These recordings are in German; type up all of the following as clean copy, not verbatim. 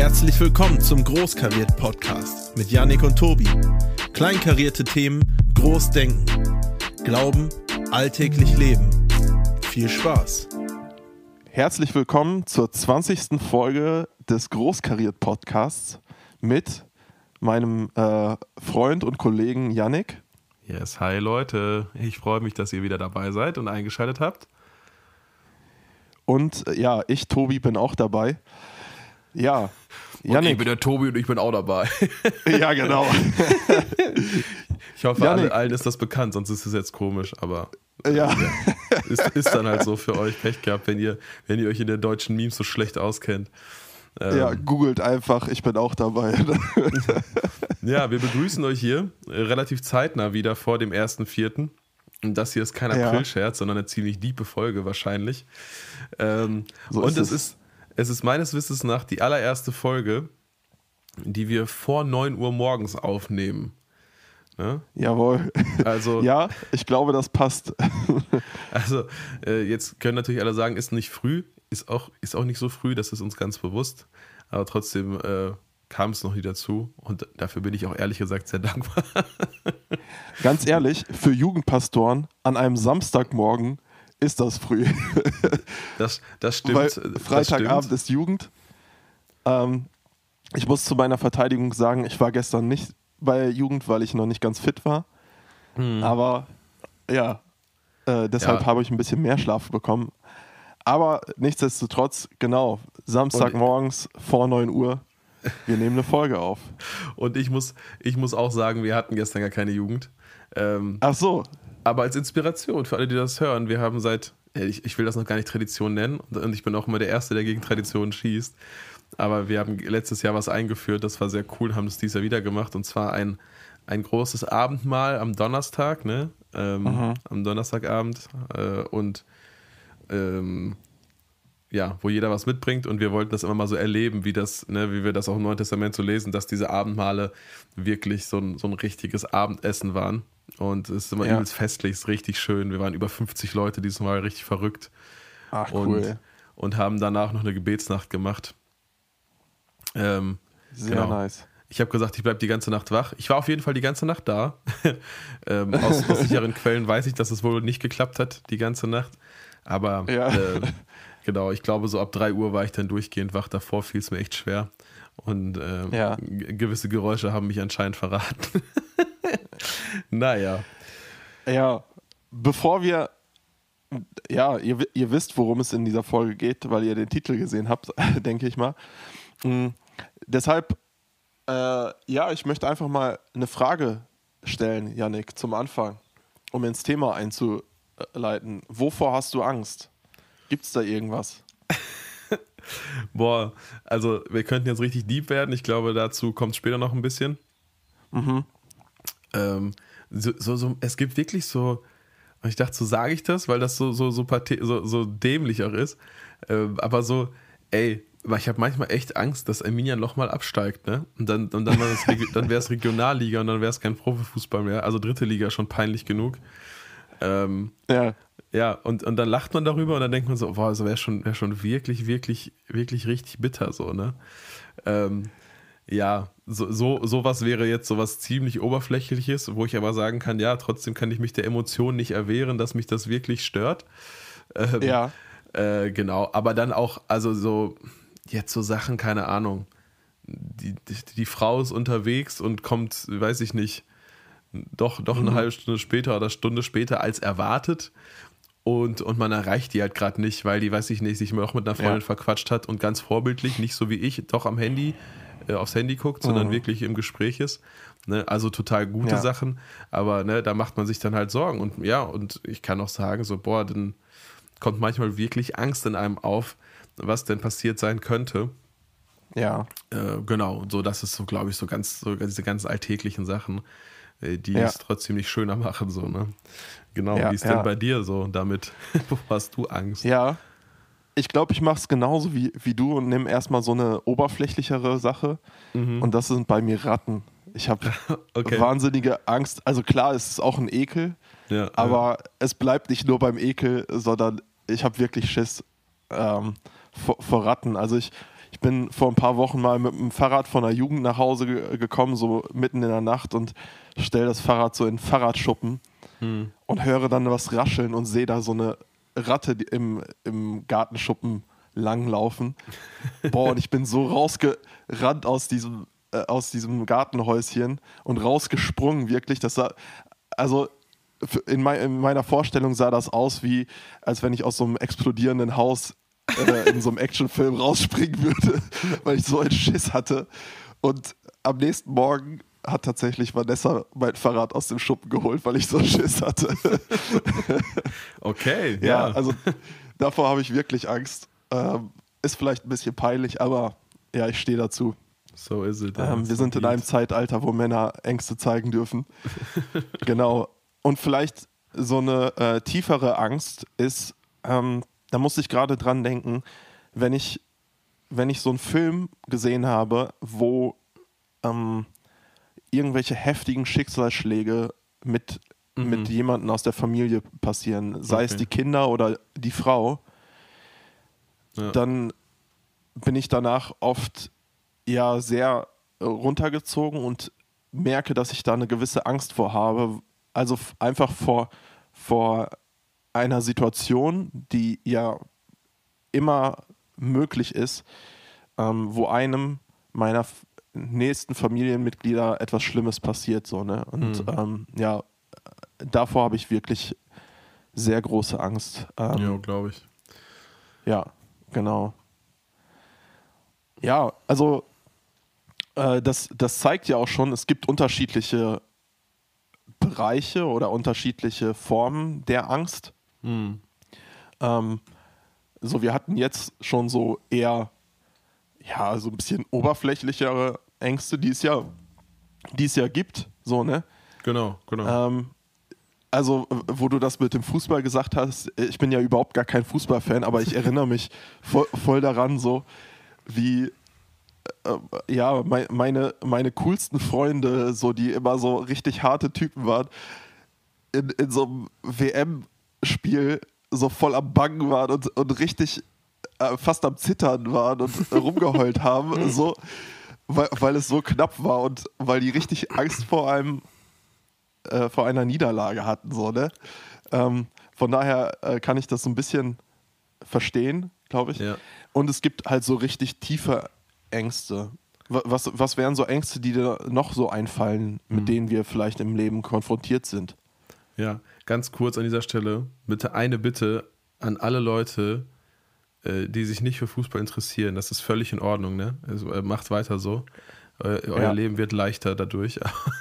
Herzlich willkommen zum Großkariert-Podcast mit Yannick und Tobi. Kleinkarierte Themen, groß denken. Glauben, alltäglich leben. Viel Spaß. Herzlich willkommen zur 20. Folge des Großkariert-Podcasts mit meinem Freund und Kollegen Yannick. Yes, hi Leute. Ich freue mich, dass ihr wieder dabei seid und eingeschaltet habt. Und ja, ich, Tobi, bin auch dabei. Ja, Yannick. Ich bin der Tobi und ich bin auch dabei. Ja, genau. Ich hoffe, allen ist das bekannt, sonst ist es jetzt komisch, aber ja. Ist dann halt so für euch. Pech gehabt, wenn ihr euch in den deutschen Memes so schlecht auskennt. Ja, googelt einfach, ich bin auch dabei. Ja, wir begrüßen euch hier relativ zeitnah wieder vor dem 1.4. Und das hier ist kein April-Scherz, sondern eine ziemlich diepe Folge wahrscheinlich. Es ist meines Wissens nach die allererste Folge, die wir vor 9 Uhr morgens aufnehmen. Ne? Jawohl. Also, ja, ich glaube, das passt. Also, jetzt können natürlich alle sagen, ist nicht früh, ist auch nicht so früh, das ist uns ganz bewusst. Aber trotzdem kam es noch nie dazu und dafür bin ich auch ehrlich gesagt sehr dankbar. Ganz ehrlich, für Jugendpastoren an einem Samstagmorgen ist das früh. Das stimmt. Weil Freitagabend ist Jugend. Ich muss zu meiner Verteidigung sagen, ich war gestern nicht bei Jugend, weil ich noch nicht ganz fit war. Aber ja, deshalb habe ich ein bisschen mehr Schlaf bekommen. Aber nichtsdestotrotz, genau, Samstagmorgens vor 9 Uhr, wir nehmen eine Folge auf. Und ich muss auch sagen, wir hatten gestern gar keine Jugend. Ach so. Aber als Inspiration für alle, die das hören, wir haben ich will das noch gar nicht Tradition nennen und ich bin auch immer der Erste, der gegen Traditionen schießt, aber wir haben letztes Jahr was eingeführt, das war sehr cool, haben das dieses Jahr wieder gemacht und zwar ein großes Abendmahl am Donnerstag, ne? Am Donnerstagabend wo jeder was mitbringt und wir wollten das immer mal so erleben, wie wir das auch im Neuen Testament so lesen, dass diese Abendmahle wirklich so ein richtiges Abendessen waren. Und es ist immer übelst festlich, es ist richtig schön. Wir waren über 50 Leute diesmal, richtig verrückt. Ach, cool. Und haben danach noch eine Gebetsnacht gemacht. Sehr nice. Ich habe gesagt, ich bleibe die ganze Nacht wach. Ich war auf jeden Fall die ganze Nacht da. Aus sicheren Quellen weiß ich, dass es wohl nicht geklappt hat, die ganze Nacht. Aber genau, ich glaube, so ab 3 Uhr war ich dann durchgehend wach. Davor fiel es mir echt schwer. Und gewisse Geräusche haben mich anscheinend verraten. Naja. Ja, bevor wir, ihr wisst, worum es in dieser Folge geht, weil ihr den Titel gesehen habt, denke ich mal. Deshalb, ich möchte einfach mal eine Frage stellen, Yannick, zum Anfang, um ins Thema einzuleiten. Wovor hast du Angst? Gibt es da irgendwas? Boah, also wir könnten jetzt richtig deep werden. Ich glaube, dazu kommt später noch ein bisschen. Es gibt wirklich so, und ich dachte, so sage ich das, weil das so dämlich auch ist. Aber so, ich habe manchmal echt Angst, dass Arminia nochmal absteigt, ne? Und dann wäre es Regionalliga und dann wäre es kein Profifußball mehr. Also 3. Liga schon peinlich genug. Ja, und dann lacht man darüber und dann denkt man so, boah, also wäre schon wirklich, wirklich, wirklich richtig bitter so, ne? Sowas wäre jetzt sowas ziemlich Oberflächliches, wo ich aber sagen kann, ja, trotzdem kann ich mich der Emotion nicht erwehren, dass mich das wirklich stört. Genau, aber dann auch, also so, jetzt so Sachen, keine Ahnung, die Frau ist unterwegs und kommt, weiß ich nicht, doch eine halbe Stunde später oder Stunde später als erwartet und man erreicht die halt gerade nicht, weil die, weiß ich nicht, sich auch mit einer Freundin verquatscht hat und ganz vorbildlich, nicht so wie ich, doch am Handy, aufs Handy guckt, sondern wirklich im Gespräch ist. Ne? Also total gute Sachen, aber ne, da macht man sich dann halt Sorgen und ich kann auch sagen, so dann kommt manchmal wirklich Angst in einem auf, was denn passiert sein könnte. Ja. Genau, so das ist so, glaube ich, so diese ganz alltäglichen Sachen, die es trotzdem nicht schöner machen, so, ne? Genau, wie ist denn bei dir so damit? Wovor hast du Angst? Ja, ich glaube, ich mache es genauso wie du und nehme erstmal so eine oberflächlichere Sache und das sind bei mir Ratten. Ich habe wahnsinnige Angst. Also klar, es ist auch ein Ekel, aber es bleibt nicht nur beim Ekel, sondern ich habe wirklich Schiss vor Ratten. Also ich bin vor ein paar Wochen mal mit dem Fahrrad von der Jugend nach Hause gekommen, so mitten in der Nacht, und stelle das Fahrrad so in den Fahrradschuppen und höre dann was rascheln und sehe da so eine Ratte im Gartenschuppen langlaufen. Boah, und ich bin so rausgerannt aus diesem Gartenhäuschen und rausgesprungen, wirklich. Das sah, also in meiner Vorstellung sah das aus, wie als wenn ich aus so einem explodierenden Haus in so einem Actionfilm rausspringen würde, weil ich so einen Schiss hatte. Und am nächsten Morgen hat tatsächlich Vanessa mein Fahrrad aus dem Schuppen geholt, weil ich so einen Schiss hatte. Okay, ja. Also davor habe ich wirklich Angst. Ist vielleicht ein bisschen peinlich, aber ja, ich stehe dazu. So ist es. Wir sind in einem Zeitalter, wo Männer Ängste zeigen dürfen. Genau. Und vielleicht so eine tiefere Angst ist, da musste ich gerade dran denken, wenn ich so einen Film gesehen habe, wo irgendwelche heftigen Schicksalsschläge mit jemandem aus der Familie passieren, sei es die Kinder oder die Frau, dann bin ich danach oft ja sehr runtergezogen und merke, dass ich da eine gewisse Angst vor habe. Also einfach vor einer Situation, die ja immer möglich ist, wo einem meiner nächsten Familienmitglieder etwas Schlimmes passiert. So, ne? Und ja, davor habe ich wirklich sehr große Angst. Ja, glaube ich. Ja, genau. Ja, also das zeigt ja auch schon, es gibt unterschiedliche Bereiche oder unterschiedliche Formen der Angst. So, wir hatten jetzt schon so eher, ja, so ein bisschen oberflächlichere Ängste, die es ja gibt, so, ne? Genau. Also, wo du das mit dem Fußball gesagt hast, ich bin ja überhaupt gar kein Fußballfan, aber ich erinnere mich voll daran, so wie ja, meine coolsten Freunde, so, die immer so richtig harte Typen waren, in so einem WM-Spiel so voll am Bangen waren und richtig fast am Zittern waren und rumgeheult haben, so, weil es so knapp war und weil die richtig Angst vor einer Niederlage hatten, so, ne? Von daher kann ich das so ein bisschen verstehen, glaube ich. Ja. Und es gibt halt so richtig tiefe Ängste. Was wären so Ängste, die dir noch so einfallen, mit denen wir vielleicht im Leben konfrontiert sind? Ja, ganz kurz an dieser Stelle, bitte eine Bitte an alle Leute, die sich nicht für Fußball interessieren. Das ist völlig in Ordnung, ne? Also, macht weiter so. Euer Leben wird leichter dadurch.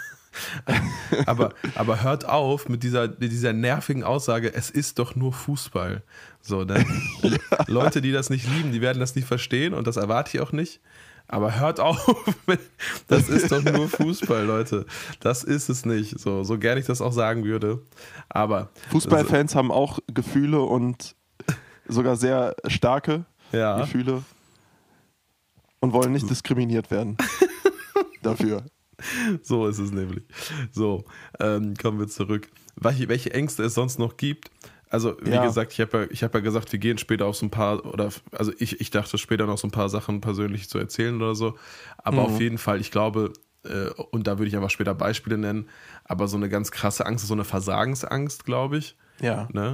aber hört auf mit dieser nervigen Aussage, es ist doch nur Fußball. So, ne? Leute, die das nicht lieben, die werden das nicht verstehen und das erwarte ich auch nicht. Aber hört auf, das ist doch nur Fußball, Leute. Das ist es nicht. So gern ich das auch sagen würde. Aber Fußballfans haben auch Gefühle und sogar sehr starke Gefühle und wollen nicht diskriminiert werden dafür. So ist es nämlich. So, kommen wir zurück. Welche Ängste es sonst noch gibt. Also, wie gesagt, ich hab ja gesagt, wir gehen später auf so ein paar, also ich dachte später noch so ein paar Sachen persönlich zu erzählen oder so. Aber auf jeden Fall, ich glaube, und da würde ich einfach später Beispiele nennen, aber so eine ganz krasse Angst, so eine Versagensangst, glaube ich. Ja. Ne?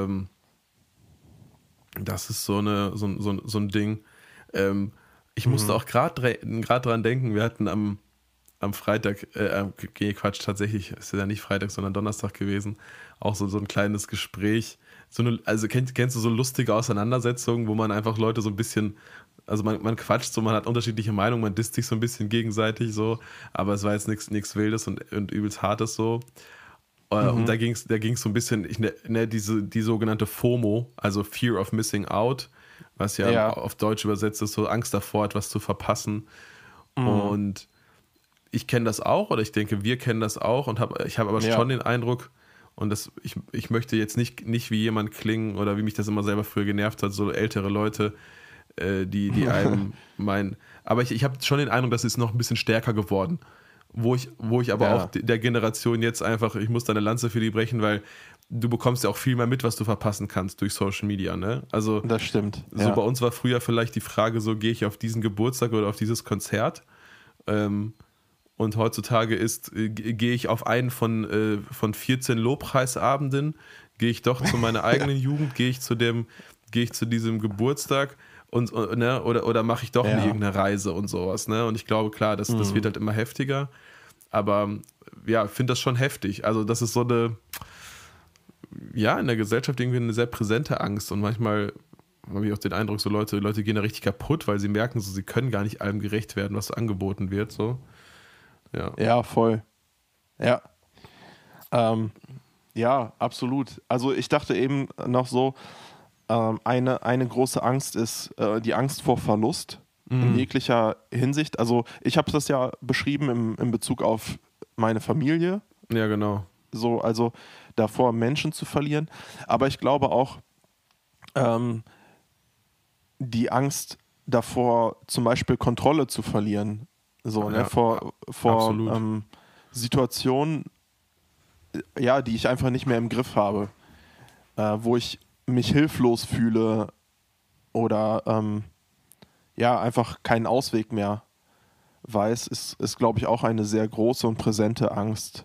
Das ist so ein Ding. Ich musste auch gerade dran denken, wir hatten am Freitag, tatsächlich ist ja nicht Freitag, sondern Donnerstag gewesen, auch so ein kleines Gespräch. Also kennst du so lustige Auseinandersetzungen, wo man einfach Leute so ein bisschen, also man quatscht so, man hat unterschiedliche Meinungen, man disst sich so ein bisschen gegenseitig so, aber es war jetzt nichts Wildes und übelst Hartes so. Und da ging's so ein bisschen, die sogenannte FOMO, also Fear of Missing Out, was ja auf Deutsch übersetzt ist, so Angst davor, etwas zu verpassen. Und ich kenne das auch, oder ich denke, wir kennen das auch, und ich habe aber schon den Eindruck, und ich möchte jetzt nicht wie jemand klingen, oder wie mich das immer selber früher genervt hat, so ältere Leute, die einem meinen, aber ich habe schon den Eindruck, das ist noch ein bisschen stärker geworden, wo ich aber auch der Generation jetzt einfach, ich muss da eine Lanze für die brechen, weil du bekommst ja auch viel mehr mit, was du verpassen kannst durch Social Media, ne? Also Das stimmt. so bei uns war früher vielleicht die Frage so, gehe ich auf diesen Geburtstag oder auf dieses Konzert? Und heutzutage gehe ich auf einen von 14 Lobpreisabenden, gehe ich doch zu meiner eigenen Jugend, gehe ich zu diesem Geburtstag ne, oder mache ich doch irgendeine Reise und sowas, ne? Und ich glaube, klar, das wird halt immer heftiger. Aber ja, ich finde das schon heftig. Also das ist so eine, ja, in der Gesellschaft irgendwie eine sehr präsente Angst. Und manchmal habe ich auch den Eindruck, so Leute gehen da richtig kaputt, weil sie merken, so, sie können gar nicht allem gerecht werden, was angeboten wird. So. Ja, voll. Ja. Ja, absolut. Also ich dachte eben noch so, eine große Angst ist die Angst vor Verlust in jeglicher Hinsicht. Also ich habe das ja beschrieben in Bezug auf meine Familie. Ja, genau. So, also davor Menschen zu verlieren. Aber ich glaube auch die Angst davor, zum Beispiel Kontrolle zu verlieren. So, ne? Vor Situationen, ja, die ich einfach nicht mehr im Griff habe, wo ich mich hilflos fühle oder einfach keinen Ausweg mehr weiß, ist glaube ich, auch eine sehr große und präsente Angst.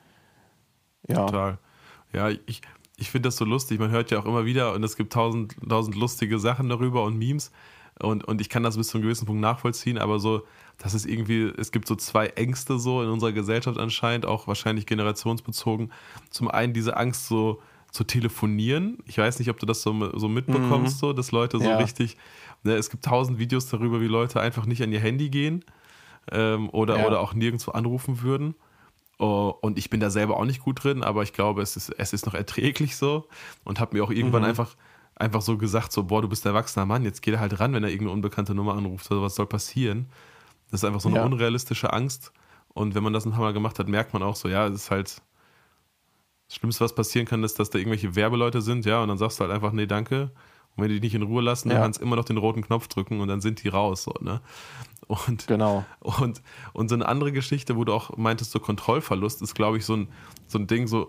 Ja. Total. Ja, ich finde das so lustig. Man hört ja auch immer wieder und es gibt tausend lustige Sachen darüber und Memes und ich kann das bis zu einem gewissen Punkt nachvollziehen, aber so, das ist irgendwie, es gibt so zwei Ängste so in unserer Gesellschaft anscheinend, auch wahrscheinlich generationsbezogen. Zum einen diese Angst so zu telefonieren. Ich weiß nicht, ob du das so mitbekommst, so, dass Leute so richtig, ne, es gibt 1000 Videos darüber, wie Leute einfach nicht an ihr Handy gehen oder auch nirgendwo anrufen würden. Und ich bin da selber auch nicht gut drin, aber ich glaube, es ist noch erträglich so und habe mir auch irgendwann einfach so gesagt, so, boah, du bist ein erwachsener Mann, jetzt geh da halt ran, wenn er irgendeine unbekannte Nummer anruft, oder was soll passieren? Das ist einfach so eine unrealistische Angst und wenn man das ein paar Mal gemacht hat, merkt man auch so, ja, es ist halt das Schlimmste, was passieren kann, ist, dass da irgendwelche Werbeleute sind, ja, und dann sagst du halt einfach, nee, danke. Und wenn die dich nicht in Ruhe lassen, dann kannst du immer noch den roten Knopf drücken und dann sind die raus, so, ne? Und, genau. Und so eine andere Geschichte, wo du auch meintest, so Kontrollverlust, ist, glaube ich, so ein Ding, so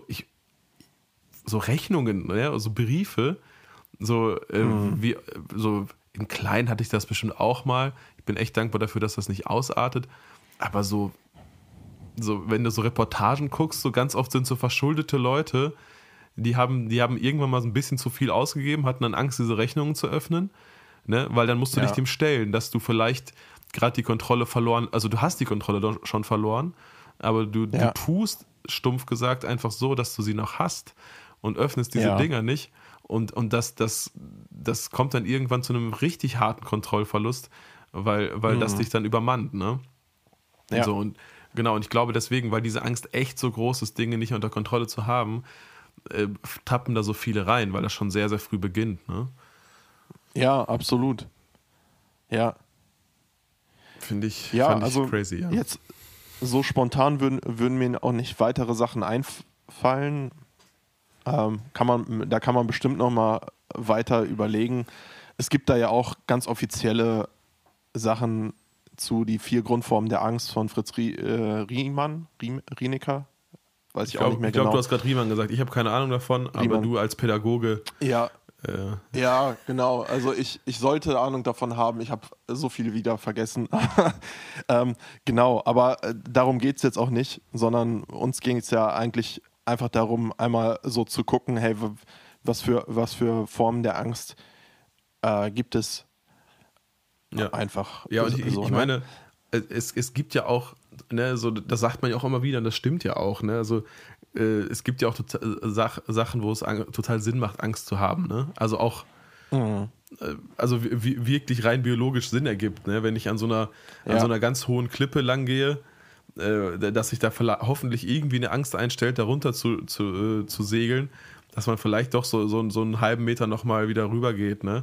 Rechnungen, ne? So Briefe, wie, so im Kleinen hatte ich das bestimmt auch mal. Ich bin echt dankbar dafür, dass das nicht ausartet. Aber so, wenn du so Reportagen guckst, so ganz oft sind so verschuldete Leute, die haben irgendwann mal so ein bisschen zu viel ausgegeben, hatten dann Angst, diese Rechnungen zu öffnen, ne? Weil dann musst du dich dem stellen, dass du vielleicht gerade die Kontrolle verloren, also du hast die Kontrolle doch schon verloren, aber du tust, stumpf gesagt, einfach so, dass du sie noch hast und öffnest diese Dinger nicht und das kommt dann irgendwann zu einem richtig harten Kontrollverlust, weil das dich dann übermannt, ne? Ja. So, und genau, und ich glaube deswegen, weil diese Angst echt so groß ist, Dinge nicht unter Kontrolle zu haben, tappen da so viele rein, weil das schon sehr, sehr früh beginnt, ne? Ja, absolut. Ja. Fand ich also crazy, ja. Jetzt so spontan würden mir auch nicht weitere Sachen einfallen. Da kann man bestimmt noch mal weiter überlegen. Es gibt da ja auch ganz offizielle Sachen zu die 4 Grundformen der Angst von Fritz Rienecker. Weiß ich auch nicht mehr genau. Ich glaube, du hast gerade Riemann gesagt. Ich habe keine Ahnung davon, Riemann. Aber du als Pädagoge... Ja, genau. Also ich sollte Ahnung davon haben. Ich habe so viel wieder vergessen. Genau, aber darum geht es jetzt auch nicht, sondern uns ging es ja eigentlich einfach darum, einmal so zu gucken, hey, was für Formen der Angst gibt es einfach. Ja, und ich meine, es gibt ja auch, ne, so, das sagt man ja auch immer wieder und das stimmt ja auch, ne, also es gibt ja auch Sachen, wo es total Sinn macht, Angst zu haben, ne, also auch also wirklich rein biologisch Sinn ergibt, ne, wenn ich an so einer ganz hohen Klippe lang gehe, dass sich da hoffentlich irgendwie eine Angst einstellt, darunter zu segeln, dass man vielleicht doch so einen halben Meter nochmal wieder rüber geht, ne,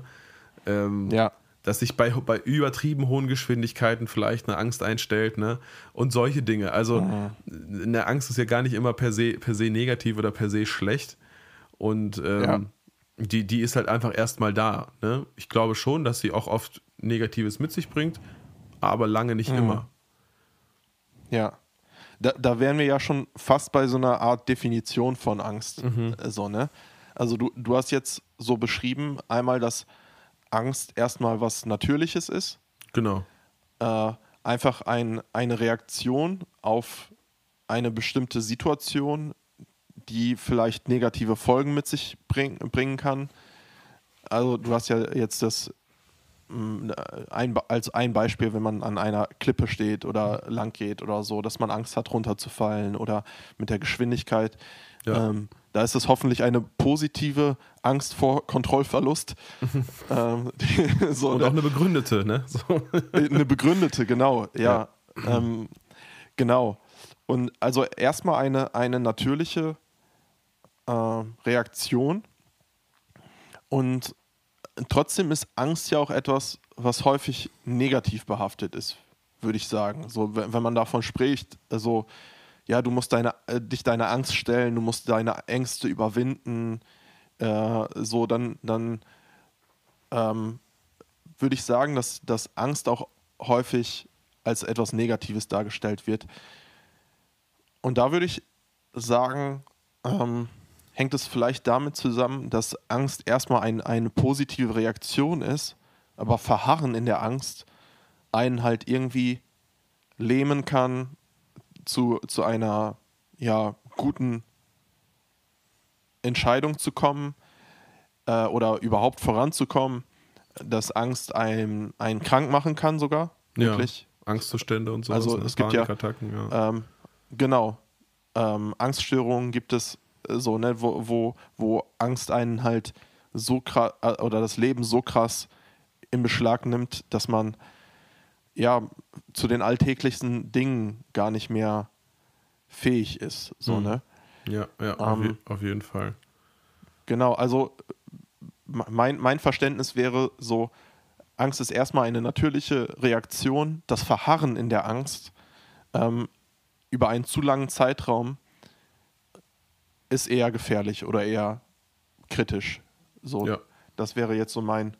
dass sich bei übertrieben hohen Geschwindigkeiten vielleicht eine Angst einstellt, ne? Und solche Dinge. Also eine Angst ist ja gar nicht immer per se negativ oder per se schlecht. Und die ist halt einfach erstmal da. Ne? Ich glaube schon, dass sie auch oft Negatives mit sich bringt, aber lange nicht immer. Ja. da wären wir ja schon fast bei so einer Art Definition von Angst. So, ne? Also du hast jetzt so beschrieben, einmal, dass Angst erstmal was Natürliches ist. Genau. Einfach eine Reaktion auf eine bestimmte Situation, die vielleicht negative Folgen mit sich bringen kann. Also du hast ja jetzt das als ein Beispiel, wenn man an einer Klippe steht oder lang geht oder so, dass man Angst hat, runterzufallen oder mit der Geschwindigkeit. Ja. Da ist es hoffentlich eine positive Angst vor Kontrollverlust. So, Und auch eine begründete, ne? So. Eine begründete, genau, ja. Genau. Und also erstmal eine natürliche Reaktion. Und trotzdem ist Angst ja auch etwas, was häufig negativ behaftet ist, würde ich sagen. So, wenn man davon spricht, also ja, du musst dich deiner Angst stellen, du musst deine Ängste überwinden, so, dann würde ich sagen, dass Angst auch häufig als etwas Negatives dargestellt wird. Und da würde ich sagen, hängt es vielleicht damit zusammen, dass Angst erstmal eine positive Reaktion ist, aber Verharren in der Angst einen halt irgendwie lähmen kann, zu einer guten Entscheidung zu kommen oder überhaupt voranzukommen, dass Angst einen krank machen kann sogar. Wirklich. Ja, Angstzustände und so. Also es gibt ja, genau. Angststörungen gibt es so, ne, wo Angst einen halt so krass oder das Leben so krass in Beschlag nimmt, dass man zu den alltäglichsten Dingen gar nicht mehr fähig ist. So, ne? Ja, auf jeden Fall. Genau, also mein Verständnis wäre so, Angst ist erstmal eine natürliche Reaktion. Das Verharren in der Angst über einen zu langen Zeitraum ist eher gefährlich oder eher kritisch. So, das wäre jetzt so mein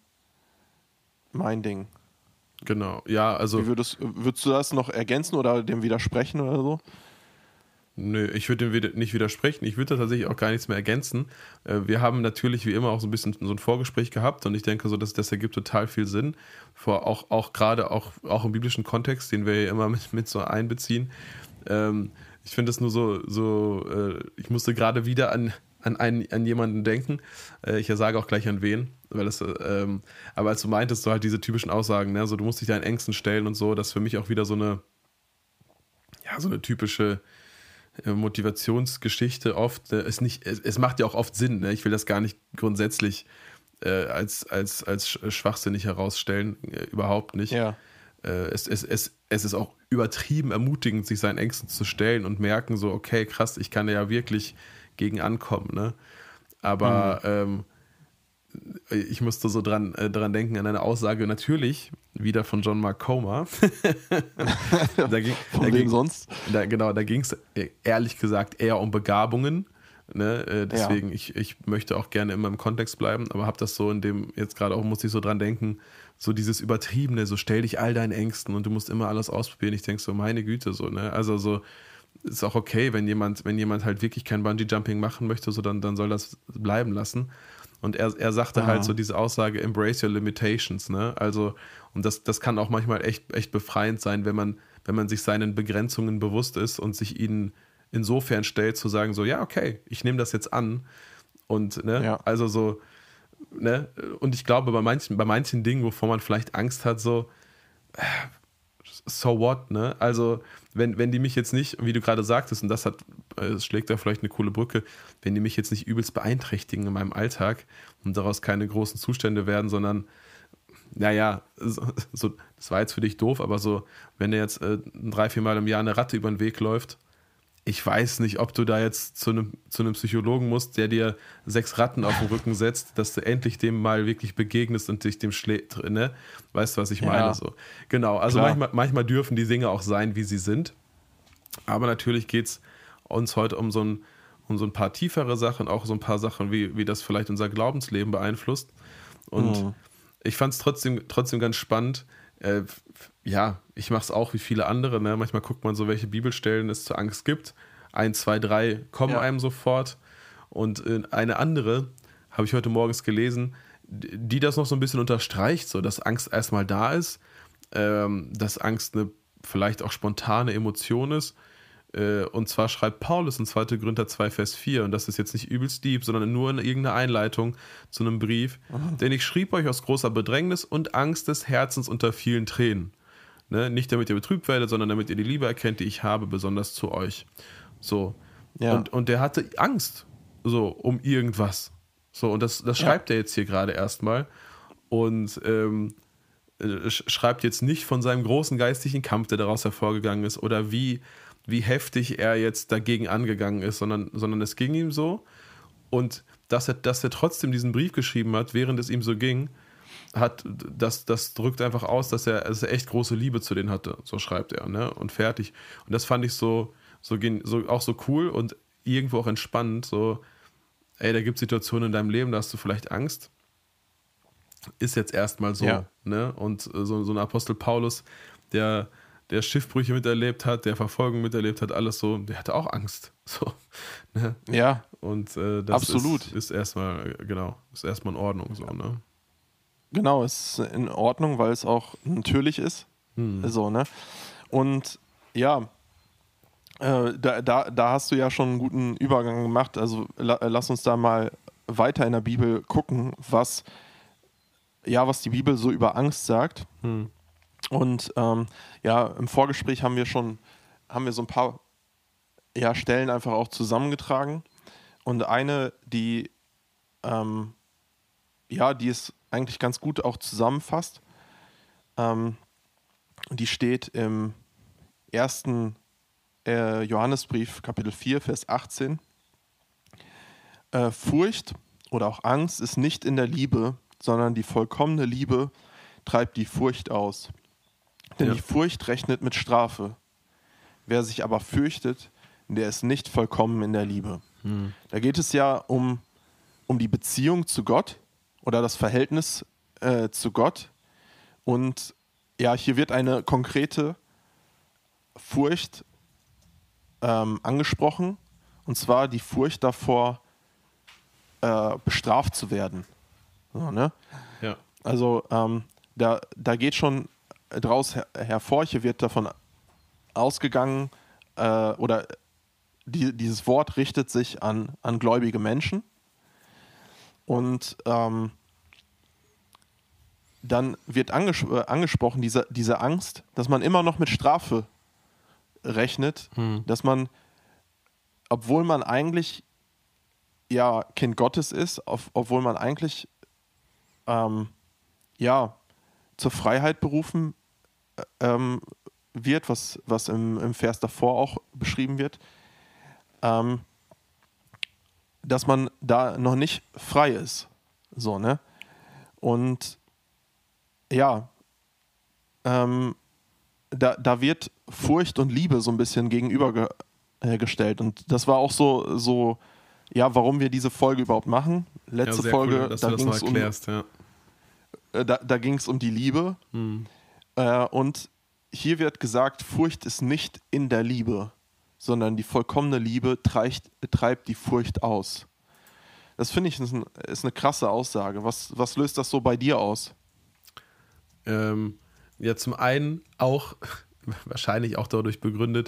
Ding. Genau, ja, also. Würdest du das noch ergänzen oder dem widersprechen oder so? Nö, ich würde dem nicht widersprechen. Ich würde da tatsächlich auch gar nichts mehr ergänzen. Wir haben natürlich wie immer auch so ein bisschen so ein Vorgespräch gehabt und ich denke so, dass das ergibt total viel Sinn. Auch gerade im biblischen Kontext, den wir ja immer mit so einbeziehen. Ich finde es nur so ich musste gerade wieder an jemanden denken. Ich sage auch gleich an wen, weil das, aber als du meintest, so halt diese typischen Aussagen, ne, so du musst dich deinen Ängsten stellen und so, das ist für mich auch wieder so eine typische Motivationsgeschichte oft. Es macht ja auch oft Sinn, ne? Ich will das gar nicht grundsätzlich als schwachsinnig herausstellen, überhaupt nicht. Ja. Es ist auch übertrieben ermutigend, sich seinen Ängsten zu stellen und merken so, okay, krass, ich kann ja wirklich gegen ankommen, ne? Aber ich musste so dran denken an eine Aussage, natürlich wieder von John Mark Comer. Von wem sonst? Da ging es ehrlich gesagt eher um Begabungen. Ne? Deswegen, ich möchte auch gerne immer im Kontext bleiben, aber habe das so in dem, jetzt gerade auch musste ich so dran denken, so dieses Übertriebene, so stell dich all deinen Ängsten und du musst immer alles ausprobieren. Ich denke so, meine Güte, so, ne? Also so, ist auch okay, wenn jemand halt wirklich kein Bungee-Jumping machen möchte, so dann soll das bleiben lassen. Und er sagte halt so diese Aussage, embrace your limitations, ne? Also, und das kann auch manchmal echt befreiend sein, wenn man sich seinen Begrenzungen bewusst ist und sich ihnen insofern stellt, zu sagen, so, ja, okay, ich nehme das jetzt an. Und, ne, also so, ne, und ich glaube, bei manchen Dingen, wovor man vielleicht Angst hat, so, so what, ne? Also, wenn die mich jetzt nicht, wie du gerade sagtest, und das schlägt da vielleicht eine coole Brücke, wenn die mich jetzt nicht übelst beeinträchtigen in meinem Alltag und daraus keine großen Zustände werden, sondern, naja, so, das war jetzt für dich doof, aber so, wenn dir jetzt 3-4 Mal im Jahr eine Ratte über den Weg läuft, ich weiß nicht, ob du da jetzt zu einem Psychologen musst, der dir 6 Ratten auf den Rücken setzt, dass du endlich dem mal wirklich begegnest und dich dem schlägt, ne? Weißt du, was ich meine? So. Genau, also manchmal dürfen die Dinge auch sein, wie sie sind. Aber natürlich geht es uns heute um so ein paar tiefere Sachen, auch so ein paar Sachen, wie das vielleicht unser Glaubensleben beeinflusst. Und ich fand es trotzdem ganz spannend, ja, ich mache es auch wie viele andere. Ne? Manchmal guckt man so, welche Bibelstellen es zur Angst gibt. 1, 2, 3 kommen einem sofort. Und eine andere habe ich heute morgens gelesen, die das noch so ein bisschen unterstreicht, so dass Angst erstmal da ist, dass Angst eine vielleicht auch spontane Emotion ist. Und zwar schreibt Paulus in 2. Korinther 2, Vers 4, und das ist jetzt nicht übelst deep, sondern nur in irgendeiner Einleitung zu einem Brief, denn ich schrieb euch aus großer Bedrängnis und Angst des Herzens unter vielen Tränen. Ne? Nicht damit ihr betrübt werdet, sondern damit ihr die Liebe erkennt, die ich habe, besonders zu euch. So. Ja. Und der hatte Angst so um irgendwas. So, und das schreibt er jetzt hier gerade erstmal. Und schreibt jetzt nicht von seinem großen geistlichen Kampf, der daraus hervorgegangen ist, oder wie heftig er jetzt dagegen angegangen ist, sondern es ging ihm so. Und dass er trotzdem diesen Brief geschrieben hat, während es ihm so ging, das drückt einfach aus, dass er echt große Liebe zu denen hatte. So schreibt er, ne? Und fertig. Und das fand ich so auch so cool und irgendwo auch entspannend. So, ey, da gibt es Situationen in deinem Leben, da hast du vielleicht Angst. Ist jetzt erstmal so. Ne? Und so ein Apostel Paulus, der Schiffbrüche miterlebt hat, der Verfolgung miterlebt hat, alles so, der hatte auch Angst. So, ne? Ja. Und das absolut. Ist erstmal in Ordnung. So, ne? Genau, es ist in Ordnung, weil es auch natürlich ist. So, ne? Und ja, da hast du ja schon einen guten Übergang gemacht. Also lass uns da mal weiter in der Bibel gucken, was die Bibel so über Angst sagt. Und im Vorgespräch haben wir so ein paar Stellen einfach auch zusammengetragen. Und eine, die es eigentlich ganz gut auch zusammenfasst, die steht im 1. Johannesbrief, Kapitel 4, Vers 18. Furcht oder auch Angst ist nicht in der Liebe, sondern die vollkommene Liebe treibt die Furcht aus. Denn die Furcht rechnet mit Strafe. Wer sich aber fürchtet, der ist nicht vollkommen in der Liebe. Da geht es ja um die Beziehung zu Gott oder das Verhältnis zu Gott. Und hier wird eine konkrete Furcht angesprochen, und zwar die Furcht davor, bestraft zu werden. So, ne? Ja. Also da geht schon draus hervor, hier wird davon ausgegangen, oder dieses Wort richtet sich an gläubige Menschen. Und dann wird angesprochen, diese Angst, dass man immer noch mit Strafe rechnet, dass man, obwohl man eigentlich Kind Gottes ist, obwohl man eigentlich zur Freiheit berufen wird, was im Vers davor auch beschrieben wird, dass man da noch nicht frei ist. So, ne? Und da wird Furcht und Liebe so ein bisschen gegenübergestellt. Und das war auch so, warum wir diese Folge überhaupt machen. Letzte Folge, cool, dass du das noch erklärst, da ging es um die Liebe. Und hier wird gesagt, Furcht ist nicht in der Liebe, sondern die vollkommene Liebe treibt die Furcht aus. Das finde ich ist eine krasse Aussage. Was löst das so bei dir aus? Zum einen auch, wahrscheinlich auch dadurch begründet,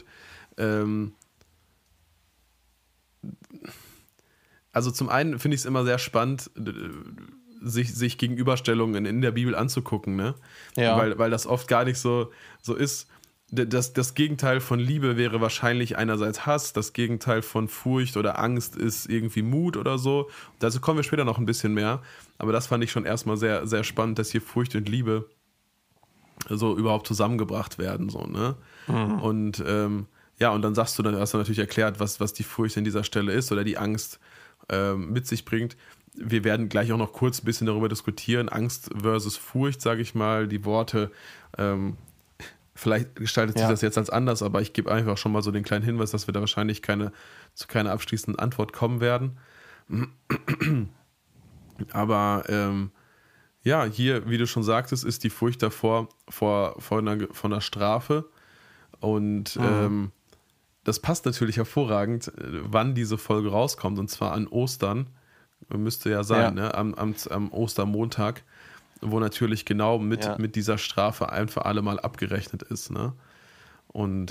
also zum einen finde ich es immer sehr spannend, sich Gegenüberstellungen in der Bibel anzugucken, ne? Ja. Weil das oft gar nicht so ist. Das Gegenteil von Liebe wäre wahrscheinlich einerseits Hass, das Gegenteil von Furcht oder Angst ist irgendwie Mut oder so. Dazu kommen wir später noch ein bisschen mehr, aber das fand ich schon erstmal sehr, sehr spannend, dass hier Furcht und Liebe so überhaupt zusammengebracht werden, so, ne? Und und dann hast du natürlich erklärt, was die Furcht an dieser Stelle ist oder die Angst mit sich bringt. Wir werden gleich auch noch kurz ein bisschen darüber diskutieren, Angst versus Furcht, sage ich mal, die Worte, vielleicht gestaltet sich das jetzt als anders, aber ich gebe einfach schon mal so den kleinen Hinweis, dass wir da wahrscheinlich zu keiner abschließenden Antwort kommen werden. Aber Ja, hier, wie du schon sagtest, ist die Furcht davor vor einer Strafe. Und das passt natürlich hervorragend, wann diese Folge rauskommt. Und zwar an Ostern. Müsste ja sein, ne? Am Ostermontag, wo natürlich genau mit dieser Strafe ein für alle Mal abgerechnet ist. Ne? Und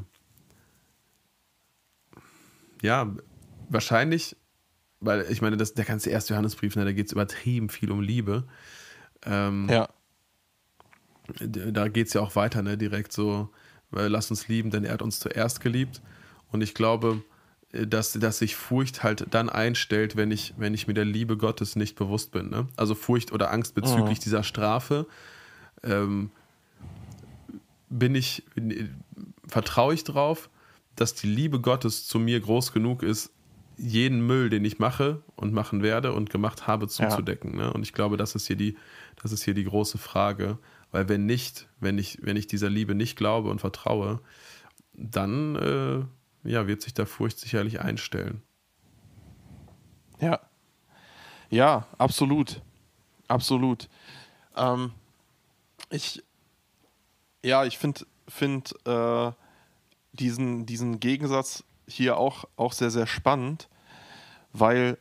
wahrscheinlich, weil ich meine, der ganze erste Johannesbrief, ne, da geht es übertrieben viel um Liebe. Da geht es ja auch weiter, ne, direkt so, lasst uns lieben, denn er hat uns zuerst geliebt. Und ich glaube, dass sich Furcht halt dann einstellt, wenn ich mir der Liebe Gottes nicht bewusst bin. Ne? Also Furcht oder Angst bezüglich dieser Strafe. Vertraue ich drauf, dass die Liebe Gottes zu mir groß genug ist, jeden Müll, den ich mache und machen werde und gemacht habe, zuzudecken. Ne? Und ich glaube, das ist hier die große Frage. Weil wenn ich dieser Liebe nicht glaube und vertraue, dann wird sich da Furcht sicherlich einstellen. Ja, absolut. Absolut. Ich finde diesen Gegensatz hier auch sehr, sehr spannend, weil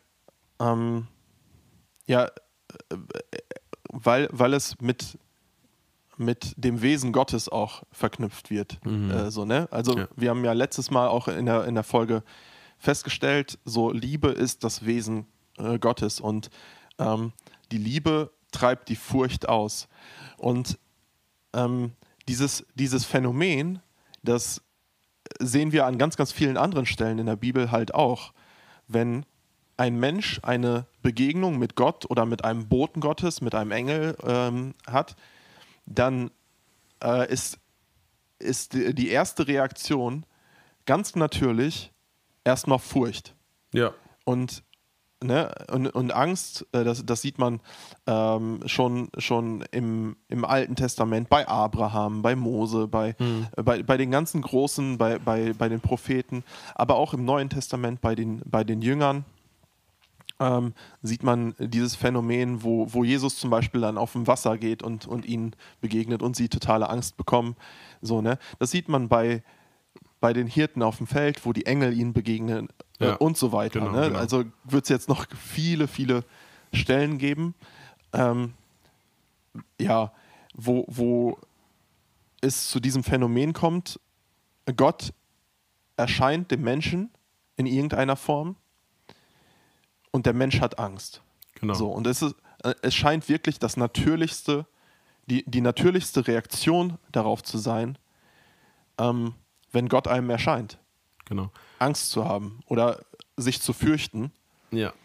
weil es mit dem Wesen Gottes auch verknüpft wird. Ne? Also wir haben ja letztes Mal auch in der Folge festgestellt, so Liebe ist das Wesen Gottes und die Liebe treibt die Furcht aus. Und dieses Phänomen, das sehen wir an ganz, ganz vielen anderen Stellen in der Bibel halt auch. Wenn ein Mensch eine Begegnung mit Gott oder mit einem Boten Gottes, mit einem Engel hat, dann ist die erste Reaktion ganz natürlich erstmal Furcht. Ja. Und Angst, das sieht man schon im Alten Testament bei Abraham, bei Mose, bei den ganzen Großen, bei den Propheten, aber auch im Neuen Testament bei den Jüngern. Sieht man dieses Phänomen, wo Jesus zum Beispiel dann auf dem Wasser geht und ihnen begegnet und sie totale Angst bekommen. So, ne? Das sieht man bei den Hirten auf dem Feld, wo die Engel ihnen begegnen und so weiter. Genau, ne? genau. Also wird es jetzt noch viele, viele Stellen geben, wo es zu diesem Phänomen kommt, Gott erscheint dem Menschen in irgendeiner Form und der Mensch hat Angst. Genau. So, und es scheint wirklich das natürlichste, die natürlichste Reaktion darauf zu sein, wenn Gott einem erscheint. Genau. Angst zu haben oder sich zu fürchten. Ja.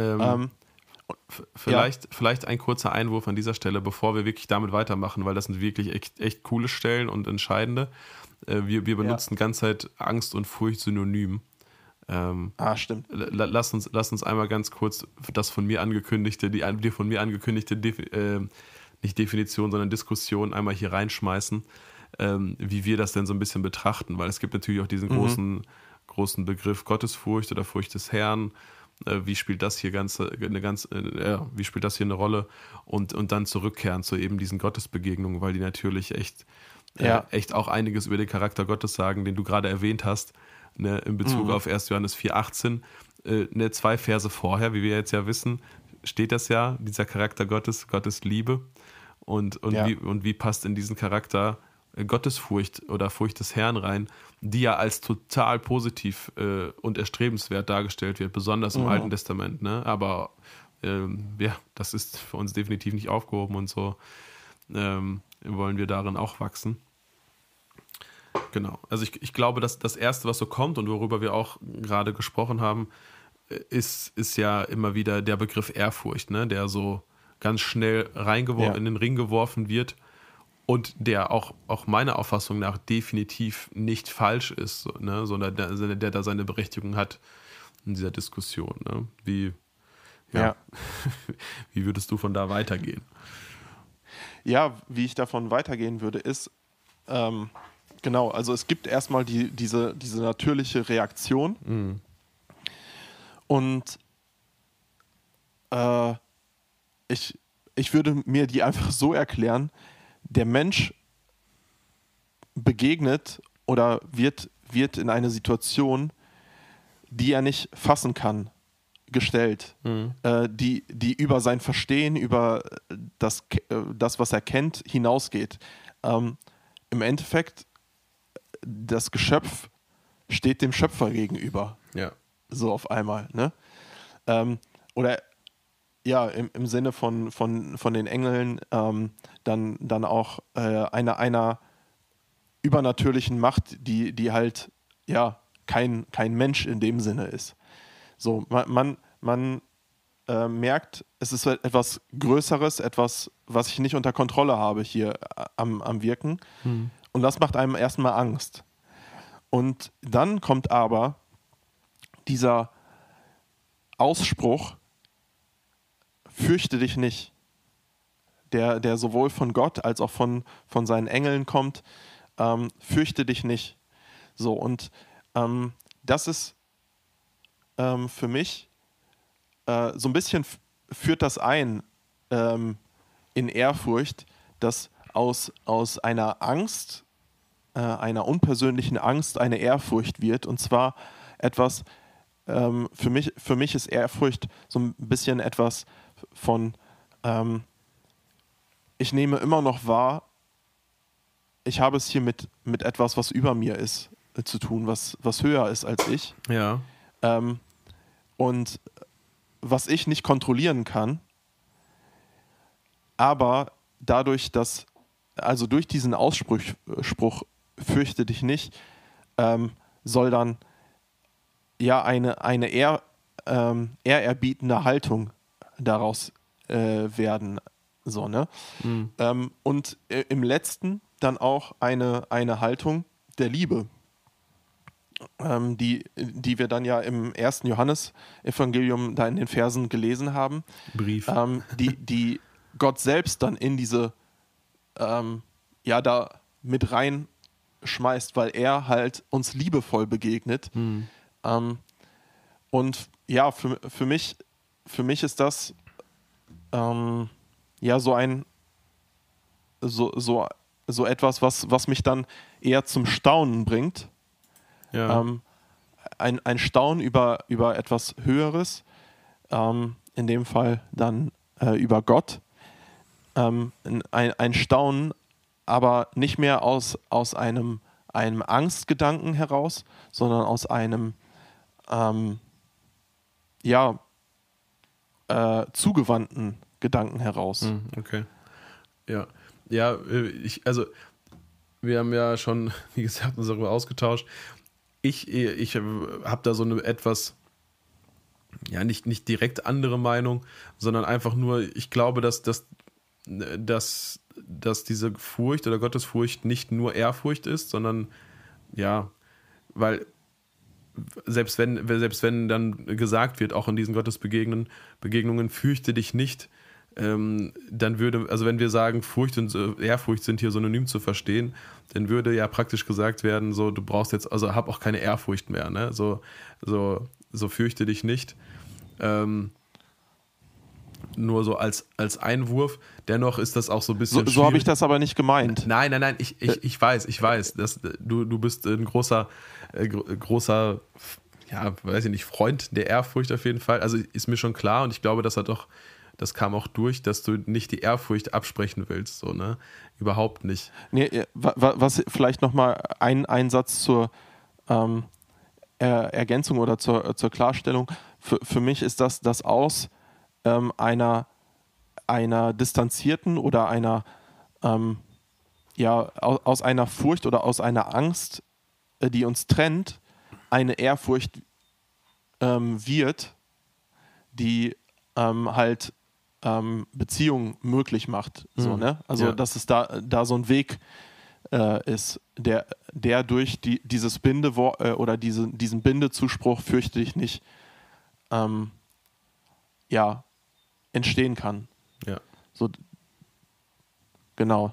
Vielleicht ein kurzer Einwurf an dieser Stelle, bevor wir wirklich damit weitermachen, weil das sind wirklich echt coole Stellen und entscheidende. Wir benutzen ganze Zeit Angst und Furcht synonym. Stimmt. Lass uns einmal ganz kurz das von mir angekündigte, die von mir angekündigte nicht Definition, sondern Diskussion einmal hier reinschmeißen, wie wir das denn so ein bisschen betrachten, weil es gibt natürlich auch diesen großen Begriff Gottesfurcht oder Furcht des Herrn. Wie spielt das hier wie spielt das hier eine Rolle? Und dann zurückkehren zu eben diesen Gottesbegegnungen, weil die natürlich echt auch einiges über den Charakter Gottes sagen, den du gerade erwähnt hast, ne, in Bezug auf 1. Johannes 4,18. 2 Verse vorher, wie wir jetzt ja wissen, steht das ja, dieser Charakter Gottes Liebe. Und wie passt in diesen Charakter Gottesfurcht oder Furcht des Herrn rein, die ja als total positiv und erstrebenswert dargestellt wird, besonders im Alten Testament. Ne? Aber das ist für uns definitiv nicht aufgehoben und so wollen wir darin auch wachsen. Genau. Also ich glaube, dass das Erste, was so kommt und worüber wir auch gerade gesprochen haben, ist ja immer wieder der Begriff Ehrfurcht, ne? Der so ganz schnell in den Ring geworfen wird und der auch meiner Auffassung nach definitiv nicht falsch ist, ne? Sondern der da seine Berechtigung hat in dieser Diskussion. Ne? Wie würdest du von da weitergehen? Ja, wie ich davon weitergehen würde, ist, genau, also es gibt erstmal diese natürliche Reaktion und ich würde mir die einfach so erklären, der Mensch begegnet oder wird in eine Situation, die er nicht fassen kann, gestellt, die über sein Verstehen, über das, was er kennt, hinausgeht. Im Endeffekt, das Geschöpf steht dem Schöpfer gegenüber. Ja. So auf einmal. Ne? Oder ja, im Sinne von den Engeln dann auch einer übernatürlichen Macht, die halt ja kein Mensch in dem Sinne ist. So, man merkt, es ist etwas Größeres, etwas, was ich nicht unter Kontrolle habe hier am Wirken. Und das macht einem erstmal Angst. Und dann kommt aber dieser Ausspruch, fürchte dich nicht, der sowohl von Gott als auch von seinen Engeln kommt, fürchte dich nicht. So, und das ist für mich so ein bisschen führt das ein in Ehrfurcht, dass aus einer Angst, einer unpersönlichen Angst eine Ehrfurcht wird. Und zwar etwas, für mich ist Ehrfurcht so ein bisschen etwas von, ich nehme immer noch wahr, ich habe es hier mit etwas, was über mir ist, zu tun, was höher ist als ich. Ja. Und was ich nicht kontrollieren kann, aber dadurch, durch diesen Ausspruch, fürchte dich nicht, soll dann ja eine ehrerbietende Haltung daraus werden. So, ne? Und im Letzten dann auch eine Haltung der Liebe, die wir dann ja im 1. Johannes-Evangelium da in den Versen gelesen haben. Brief. Die Gott selbst dann in diese da mit reinschmeißt, weil er halt uns liebevoll begegnet. Und ja, für mich ist das so etwas, was mich dann eher zum Staunen bringt. Ja. Ein Staunen über etwas Höheres, in dem Fall dann über Gott. Ein Staunen, aber nicht mehr aus einem Angstgedanken heraus, sondern aus einem zugewandten Gedanken heraus. Okay. Ja. Ja, wir haben ja schon, wie gesagt, uns darüber ausgetauscht. Ich habe da so eine etwas, ja, nicht direkt andere Meinung, sondern einfach nur, ich glaube, dass diese Furcht oder Gottesfurcht nicht nur Ehrfurcht ist, sondern ja, weil selbst wenn dann gesagt wird, auch in diesen Gottesbegegnungen, fürchte dich nicht, dann wenn wir sagen, Furcht und Ehrfurcht sind hier synonym zu verstehen, dann würde ja praktisch gesagt werden, so, du brauchst jetzt, also hab auch keine Ehrfurcht mehr, ne? So fürchte dich nicht. Nur so als Einwurf, dennoch ist das auch so ein bisschen so habe ich das aber nicht gemeint. Nein, ich weiß, dass du bist ein großer, ja, weiß ich nicht, Freund der Ehrfurcht auf jeden Fall. Also ist mir schon klar und ich glaube, das kam auch durch, dass du nicht die Ehrfurcht absprechen willst, so, ne? Überhaupt nicht. Nee, was vielleicht nochmal ein Satz zur Ergänzung oder zur Klarstellung. Für mich ist das aus einer distanzierten oder aus einer Furcht oder aus einer Angst, die uns trennt, eine Ehrfurcht wird, die halt Beziehungen möglich macht. So, ne? Also, ja. Dass es da so ein Weg ist, der durch dieses Bindewort oder diesen Bindezuspruch, fürchte dich nicht, entstehen kann. Ja. So, genau.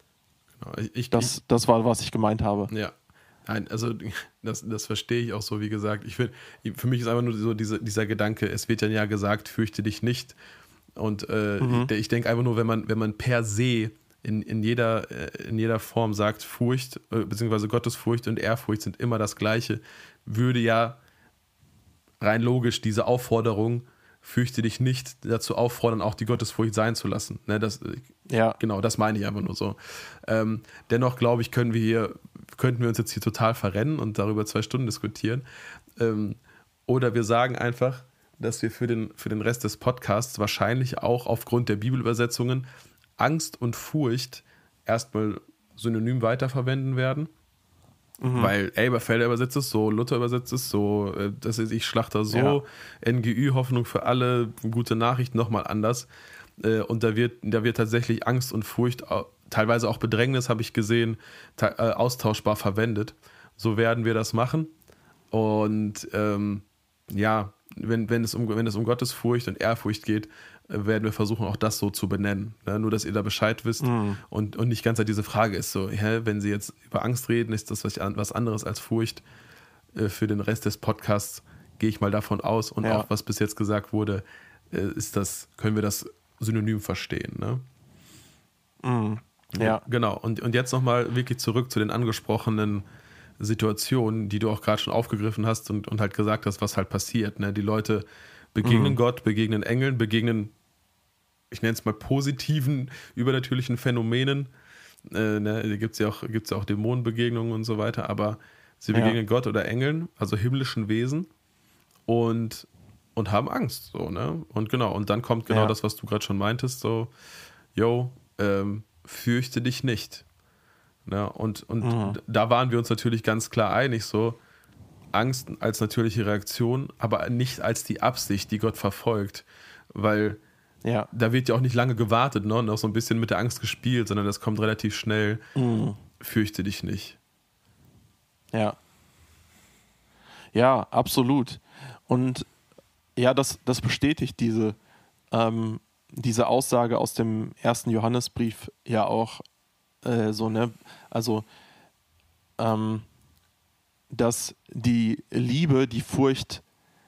Das war, was ich gemeint habe. Ja. Nein, also das verstehe ich auch so, wie gesagt. Für mich ist einfach nur so dieser Gedanke, es wird dann ja gesagt, fürchte dich nicht. Und ich denke einfach nur, wenn man per se in jeder Form sagt, Furcht, beziehungsweise Gottesfurcht und Ehrfurcht sind immer das Gleiche, würde ja rein logisch diese Aufforderung, fürchte dich nicht, dazu auffordern, auch die Gottesfurcht sein zu lassen. Ne, genau, das meine ich einfach nur so. Dennoch, glaube ich, könnten wir uns jetzt hier total verrennen und darüber 2 Stunden diskutieren. Oder wir sagen einfach, dass wir für den Rest des Podcasts wahrscheinlich auch aufgrund der Bibelübersetzungen Angst und Furcht erstmal synonym weiterverwenden werden. Weil Elberfelder übersetzt es so, Luther übersetzt es so, das ist ich Schlachter so, NGÜ, Hoffnung für alle, gute Nachricht nochmal anders. Und da wird tatsächlich Angst und Furcht, teilweise auch Bedrängnis, habe ich gesehen, austauschbar verwendet. So werden wir das machen. Und wenn es um Gottesfurcht und Ehrfurcht geht, werden wir versuchen, auch das so zu benennen. Ne? Nur, dass ihr da Bescheid wisst und nicht ganz diese Frage ist so, wenn Sie jetzt über Angst reden, ist das was anderes als Furcht. Für den Rest des Podcasts gehe ich mal davon aus und auch, was bis jetzt gesagt wurde, können wir das synonym verstehen. Ne? Ja. Genau. Und jetzt nochmal wirklich zurück zu den angesprochenen Situationen, die du auch gerade schon aufgegriffen hast und halt gesagt hast, was halt passiert. Ne? Die Leute begegnen Gott, begegnen Engeln, begegnen, ich nenne es mal positiven, übernatürlichen Phänomenen. Da gibt es ja auch Dämonenbegegnungen und so weiter, aber sie begegnen Gott oder Engeln, also himmlischen Wesen und haben Angst. So, ne? Und genau, und dann kommt das, was du gerade schon meintest, so, fürchte dich nicht. Ne? Und da waren wir uns natürlich ganz klar einig, so, Angst als natürliche Reaktion, aber nicht als die Absicht, die Gott verfolgt, weil da wird ja auch nicht lange gewartet, ne? Und auch so ein bisschen mit der Angst gespielt, sondern das kommt relativ schnell. Fürchte dich nicht. Ja, absolut. Und das bestätigt diese Aussage aus dem 1. Johannesbrief ja auch so, ne? Also dass die Liebe die Furcht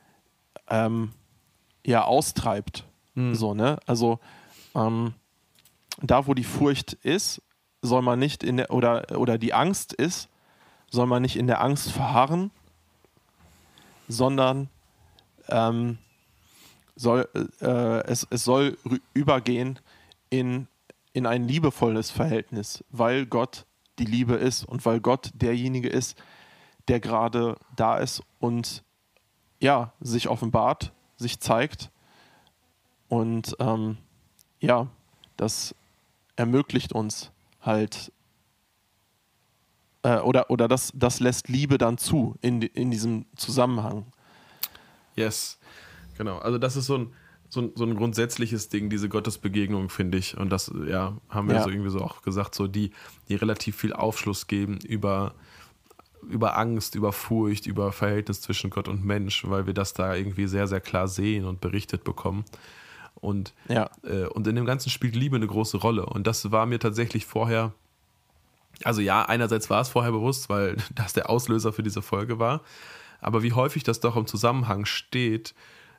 austreibt. So, ne? Also da, wo die Furcht ist, soll man nicht oder die Angst ist, soll man nicht in der Angst verharren, sondern es soll übergehen in ein liebevolles Verhältnis, weil Gott die Liebe ist und weil Gott derjenige ist, der gerade da ist und sich offenbart, sich zeigt. Und das ermöglicht uns halt oder das lässt Liebe dann zu in diesem Zusammenhang. Yes, genau. Also das ist so ein grundsätzliches Ding, diese Gottesbegegnung, finde ich. Und das haben wir so irgendwie so auch gesagt, so die relativ viel Aufschluss geben über Angst, über Furcht, über Verhältnis zwischen Gott und Mensch, weil wir das da irgendwie sehr, sehr klar sehen und berichtet bekommen. Und in dem Ganzen spielt Liebe eine große Rolle. Und das war mir tatsächlich vorher, also einerseits war es vorher bewusst, weil das der Auslöser für diese Folge war, aber wie häufig das doch im Zusammenhang steht,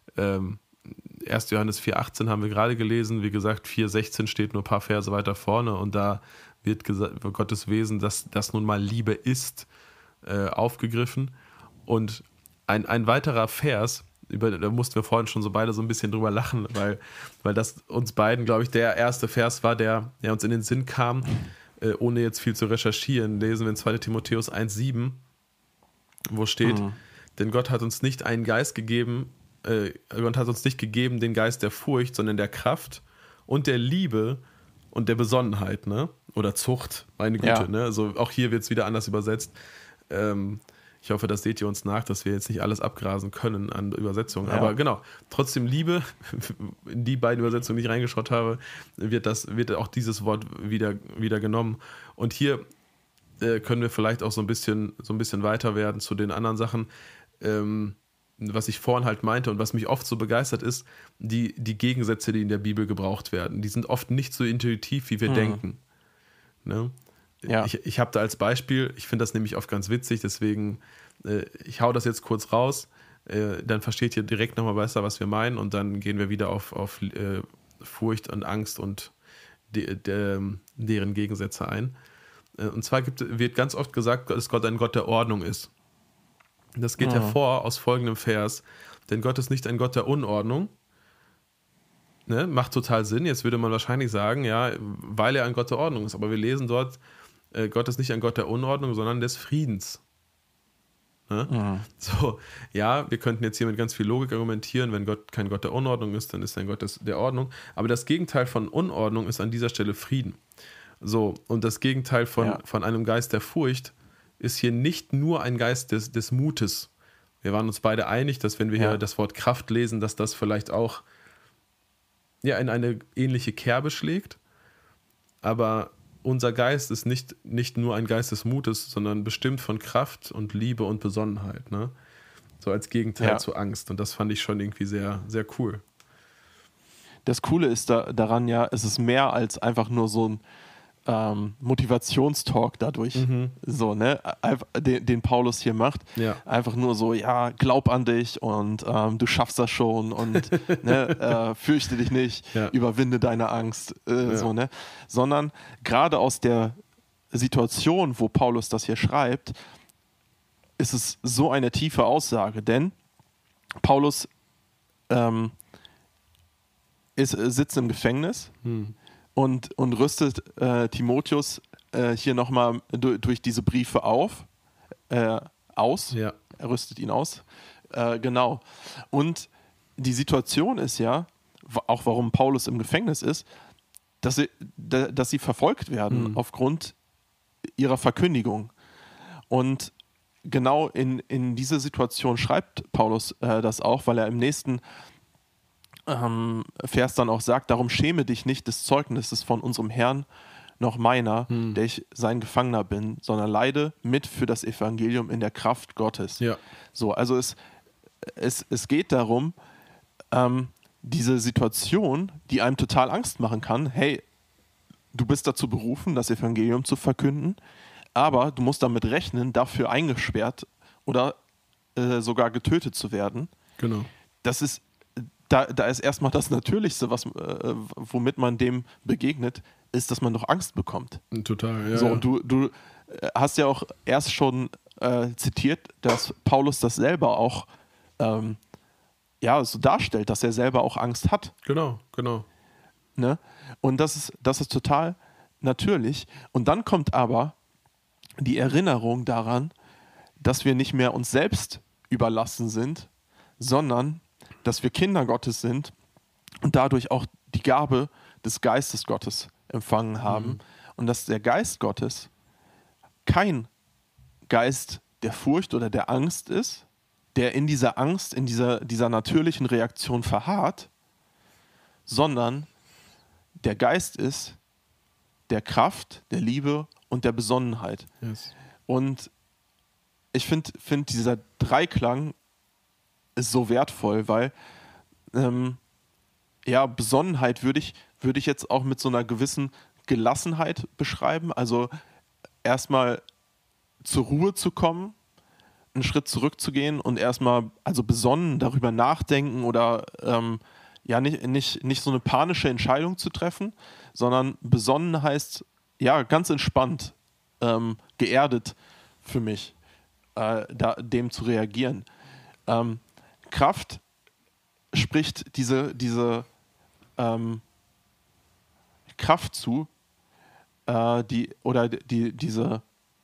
1. Johannes 4,18 haben wir gerade gelesen, wie gesagt, 4,16 steht nur ein paar Verse weiter vorne und da wird gesagt, Gottes Wesen, dass das nun mal Liebe ist, aufgegriffen. Und ein weiterer Vers, da mussten wir vorhin schon so beide so ein bisschen drüber lachen, weil das uns beiden, glaube ich, der erste Vers war, der uns in den Sinn kam, ohne jetzt viel zu recherchieren. Lesen wir in 2. Timotheus 1,7, wo steht, denn Gott hat uns nicht einen Geist gegeben, Gott hat uns nicht gegeben den Geist der Furcht, sondern der Kraft und der Liebe und der Besonnenheit, ne? Oder Zucht, meine Güte, ne? Also auch hier wird es wieder anders übersetzt. Ich hoffe, das seht ihr uns nach, dass wir jetzt nicht alles abgrasen können an Übersetzungen. Aber genau, trotzdem Liebe, in die beiden Übersetzungen, die ich reingeschaut habe, wird auch dieses Wort wieder genommen. Und hier können wir vielleicht auch so ein bisschen weiter werden zu den anderen Sachen. Was ich vorhin halt meinte und was mich oft so begeistert ist, die Gegensätze, die in der Bibel gebraucht werden. Die sind oft nicht so intuitiv, wie wir denken. Ne? Ja. Ich habe da als Beispiel, ich finde das nämlich oft ganz witzig, deswegen, ich hau das jetzt kurz raus, dann versteht ihr direkt nochmal besser, was wir meinen und dann gehen wir wieder auf Furcht und Angst und deren Gegensätze ein. Und zwar wird ganz oft gesagt, dass Gott ein Gott der Ordnung ist. Das geht hervor aus folgendem Vers, denn Gott ist nicht ein Gott der Unordnung. Ne? Macht total Sinn. Jetzt würde man wahrscheinlich sagen, ja, weil er ein Gott der Ordnung ist. Aber wir lesen dort, Gott ist nicht ein Gott der Unordnung, sondern des Friedens. Ne? So, ja, wir könnten jetzt hier mit ganz viel Logik argumentieren, wenn Gott kein Gott der Unordnung ist, dann ist er ein Gott der Ordnung. Aber das Gegenteil von Unordnung ist an dieser Stelle Frieden. So, und das Gegenteil von einem Geist der Furcht ist hier nicht nur ein Geist des Mutes. Wir waren uns beide einig, dass wenn wir hier das Wort Kraft lesen, dass das vielleicht auch in eine ähnliche Kerbe schlägt. Aber unser Geist ist nicht nur ein Geist des Mutes, sondern bestimmt von Kraft und Liebe und Besonnenheit. Ne? So als Gegenteil zu Angst. Und das fand ich schon irgendwie sehr, sehr cool. Das Coole ist daran es ist mehr als einfach nur so ein Motivationstalk dadurch, so, ne, den Paulus hier macht. Ja. Einfach nur so, ja, glaub an dich und du schaffst das schon und ne, fürchte dich nicht, überwinde deine Angst, so, ne, sondern gerade aus der Situation, wo Paulus das hier schreibt, ist es so eine tiefe Aussage, denn Paulus sitzt im Gefängnis und rüstet Timotheus hier nochmal durch diese Briefe aus. Er rüstet ihn aus. Genau. Und die Situation ist ja, auch warum Paulus im Gefängnis ist, dass sie verfolgt werden aufgrund ihrer Verkündigung. Und genau in diese Situation schreibt Paulus das auch, weil er im nächsten Vers dann auch sagt, darum schäme dich nicht des Zeugnisses von unserem Herrn noch meiner, der ich sein Gefangener bin, sondern leide mit für das Evangelium in der Kraft Gottes. Ja. So, also es geht darum, diese Situation, die einem total Angst machen kann, hey, du bist dazu berufen, das Evangelium zu verkünden, aber du musst damit rechnen, dafür eingesperrt oder sogar getötet zu werden. Genau. Das ist Da ist erstmal das Natürlichste, womit man dem begegnet, ist, dass man doch Angst bekommt. Total, ja. So, und du hast ja auch erst schon zitiert, dass Paulus das selber auch so darstellt, dass er selber auch Angst hat. Genau. Ne? Und das ist total natürlich. Und dann kommt aber die Erinnerung daran, dass wir nicht mehr uns selbst überlassen sind, sondern dass wir Kinder Gottes sind und dadurch auch die Gabe des Geistes Gottes empfangen haben und dass der Geist Gottes kein Geist der Furcht oder der Angst ist, der in dieser Angst, in dieser natürlichen Reaktion verharrt, sondern der Geist ist der Kraft, der Liebe und der Besonnenheit. Yes. Und ich finde dieser Dreiklang ist so wertvoll, weil Besonnenheit würde ich jetzt auch mit so einer gewissen Gelassenheit beschreiben. Also erstmal zur Ruhe zu kommen, einen Schritt zurückzugehen und erstmal besonnen darüber nachdenken oder nicht so eine panische Entscheidung zu treffen, sondern besonnen heißt ganz entspannt, geerdet für mich, dem zu reagieren. Kraft spricht diese Kraft zu, diese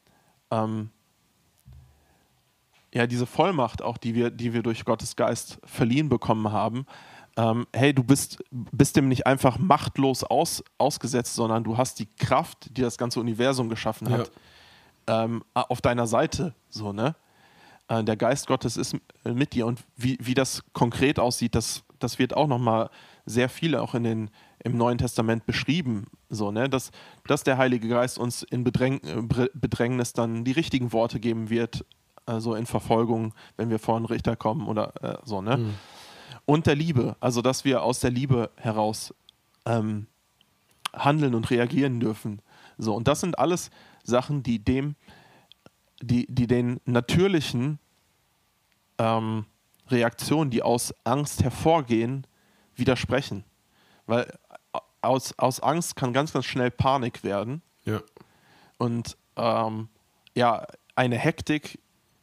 Vollmacht auch, die wir durch Gottes Geist verliehen bekommen haben. Hey, du bist dem nicht einfach machtlos ausgesetzt, sondern du hast die Kraft, die das ganze Universum geschaffen hat, auf deiner Seite, so, ne? Der Geist Gottes ist mit dir und wie das konkret aussieht, das wird auch nochmal sehr viel auch im Neuen Testament beschrieben, so, ne? Dass der Heilige Geist uns in Bedrängnis dann die richtigen Worte geben wird, also in Verfolgung, wenn wir vor einen Richter kommen oder so, ne? Und der Liebe, also dass wir aus der Liebe heraus handeln und reagieren dürfen. So, und das sind alles Sachen, die den natürlichen Reaktionen, die aus Angst hervorgehen, widersprechen. Weil aus Angst kann ganz, ganz schnell Panik werden. Ja. Und eine Hektik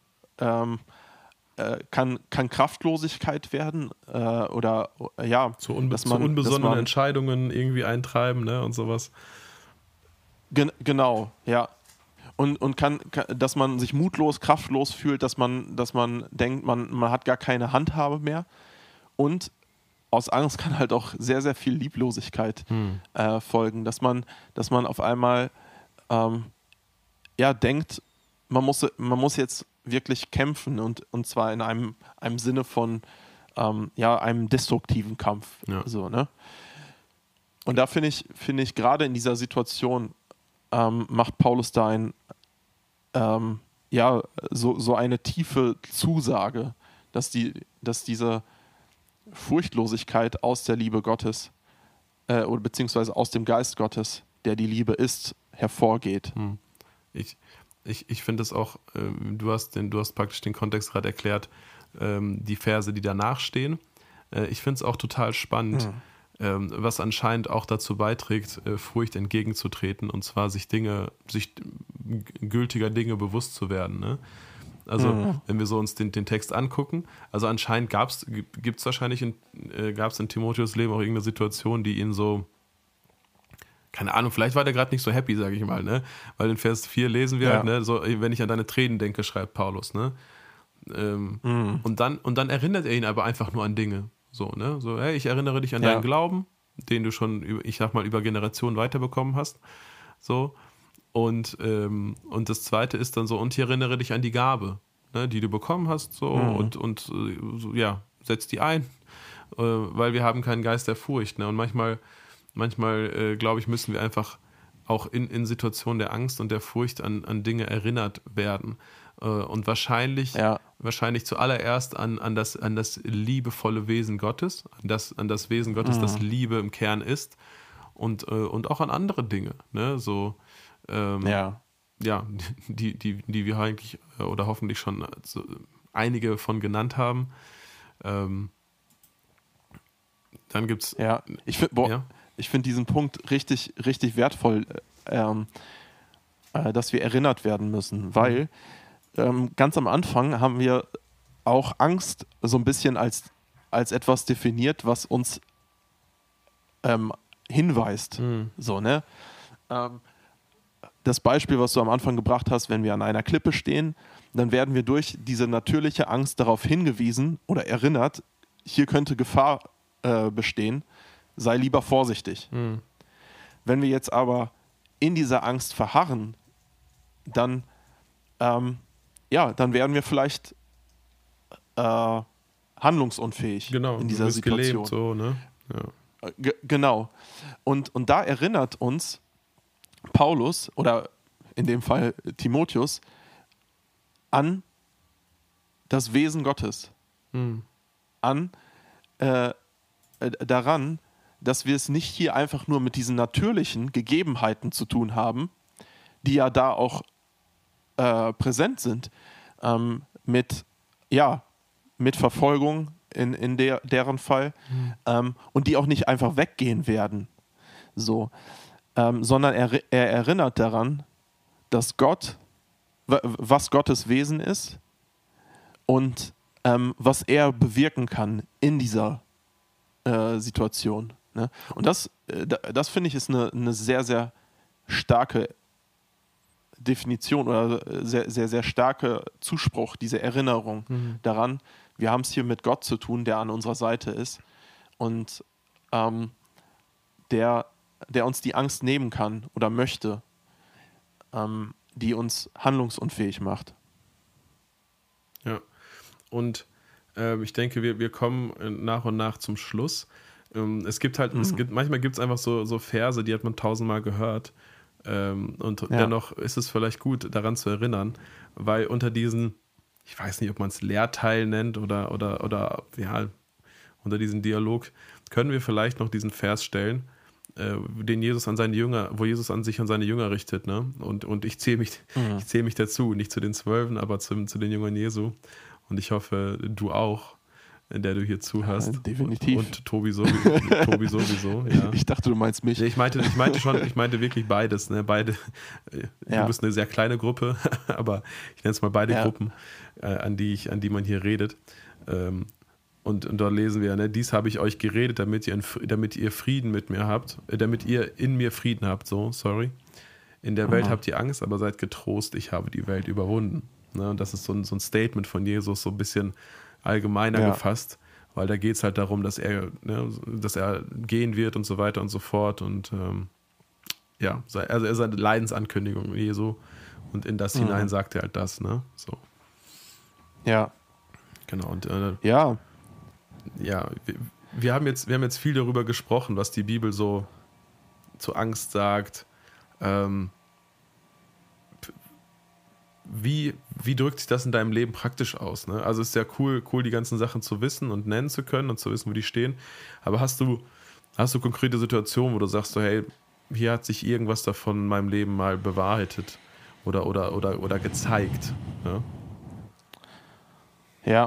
kann Kraftlosigkeit werden oder Zu unbesonnenen Entscheidungen irgendwie eintreiben, ne, und sowas. Genau, ja. Und kann, dass man sich mutlos, kraftlos fühlt, dass man denkt, man hat gar keine Handhabe mehr. Und aus Angst kann halt auch sehr, sehr viel Lieblosigkeit folgen, dass man auf einmal denkt, man muss jetzt wirklich kämpfen und zwar in einem Sinne von einem destruktiven Kampf. Ja. So, ne? Und da finde ich gerade in dieser Situation macht Paulus da so eine tiefe Zusage, dass diese Furchtlosigkeit aus der Liebe Gottes oder beziehungsweise aus dem Geist Gottes, der die Liebe ist, hervorgeht. Ich finde es auch, du hast praktisch den Kontext gerade erklärt, die Verse, die danach stehen. Ich finde es auch total spannend, was anscheinend auch dazu beiträgt, Furcht entgegenzutreten, und zwar sich gültiger Dinge bewusst zu werden. Ne? Also wenn wir so uns den Text angucken, also anscheinend gab es wahrscheinlich in Timotheus Leben auch irgendeine Situation, die ihn so, keine Ahnung, vielleicht war der gerade nicht so happy, sage ich mal, ne? Weil in Vers 4 lesen wir halt, ne, so, wenn ich an deine Tränen denke, schreibt Paulus, ne? Und dann erinnert er ihn aber einfach nur an Dinge. So, ne? So, hey, ich erinnere dich an deinen Glauben, den du schon, über Generationen weiterbekommen hast. So. Und das Zweite ist dann so, und ich erinnere dich an die Gabe, ne, die du bekommen hast, so, und setz die ein, weil wir haben keinen Geist der Furcht, ne? Und manchmal glaube ich, müssen wir einfach auch in Situationen der Angst und der Furcht an Dinge erinnert werden. Und wahrscheinlich zuallererst an das liebevolle Wesen Gottes, an das Wesen Gottes, das Liebe im Kern ist, und auch an andere Dinge, ne? So, die wir eigentlich oder hoffentlich schon einige von genannt haben. Dann gibt's. Ja, ich finde diesen Punkt richtig, richtig wertvoll, dass wir erinnert werden müssen, weil ganz am Anfang haben wir auch Angst so ein bisschen als etwas definiert, was uns hinweist. So, ne? Das Beispiel, was du am Anfang gebracht hast, wenn wir an einer Klippe stehen, dann werden wir durch diese natürliche Angst darauf hingewiesen oder erinnert, hier könnte Gefahr bestehen, sei lieber vorsichtig. Wenn wir jetzt aber in dieser Angst verharren, dann werden wir vielleicht handlungsunfähig in dieser Situation. Gelebt, so, ne? Genau. Und da erinnert uns Paulus oder in dem Fall Timotheus an das Wesen Gottes. Daran, dass wir es nicht hier einfach nur mit diesen natürlichen Gegebenheiten zu tun haben, die ja da auch präsent sind, mit Verfolgung in deren Fall, und die auch nicht einfach weggehen werden, so, sondern er erinnert daran, dass was Gottes Wesen ist und was er bewirken kann in dieser Situation. Ne? Und das finde ich ist eine sehr, sehr starke Definition oder sehr, sehr, sehr starke Zuspruch, diese Erinnerung daran, wir haben es hier mit Gott zu tun, der an unserer Seite ist und der uns die Angst nehmen kann oder möchte, die uns handlungsunfähig macht. Ja, und ich denke, wir kommen nach und nach zum Schluss. Manchmal gibt es einfach so Verse, die hat man 1000-mal gehört. Dennoch ist es vielleicht gut, daran zu erinnern, weil unter diesen, ich weiß nicht, ob man es Lehrteil nennt oder unter diesen Dialog können wir vielleicht noch diesen Vers stellen, wo Jesus an sich an seine Jünger richtet, ne? Und ich zähle mich dazu, nicht zu den 12, aber zu den Jüngern Jesu. Und ich hoffe, du auch. in der du hier zuhörst. Ja, definitiv. Und Tobi sowieso. Ja. Ich dachte, du meinst mich. Ich meinte wirklich beides. Ne? Beide. Du bist eine sehr kleine Gruppe, aber ich nenne es mal beide Gruppen, an die man hier redet. Und dort lesen wir, ne, dies habe ich euch geredet, damit ihr Frieden mit mir habt, damit ihr in mir Frieden habt, In der Welt habt ihr Angst, aber seid getrost, ich habe die Welt überwunden. Ne, und das ist so ein Statement von Jesus, so ein bisschen allgemeiner gefasst, weil da geht es halt darum, dass er gehen wird und so weiter und so fort. Und also er ist eine Leidensankündigung Jesu und in das hinein sagt er halt das. Ne? So. Ja. Genau. Und ja, wir haben jetzt viel darüber gesprochen, was die Bibel so zur Angst sagt. Wie drückt sich das in deinem Leben praktisch aus? Ne? Also es ist ja cool, die ganzen Sachen zu wissen und nennen zu können und zu wissen, wo die stehen. Aber hast du konkrete Situationen, wo du sagst, so, hey, hier hat sich irgendwas davon in meinem Leben mal bewahrheitet oder gezeigt? Ja.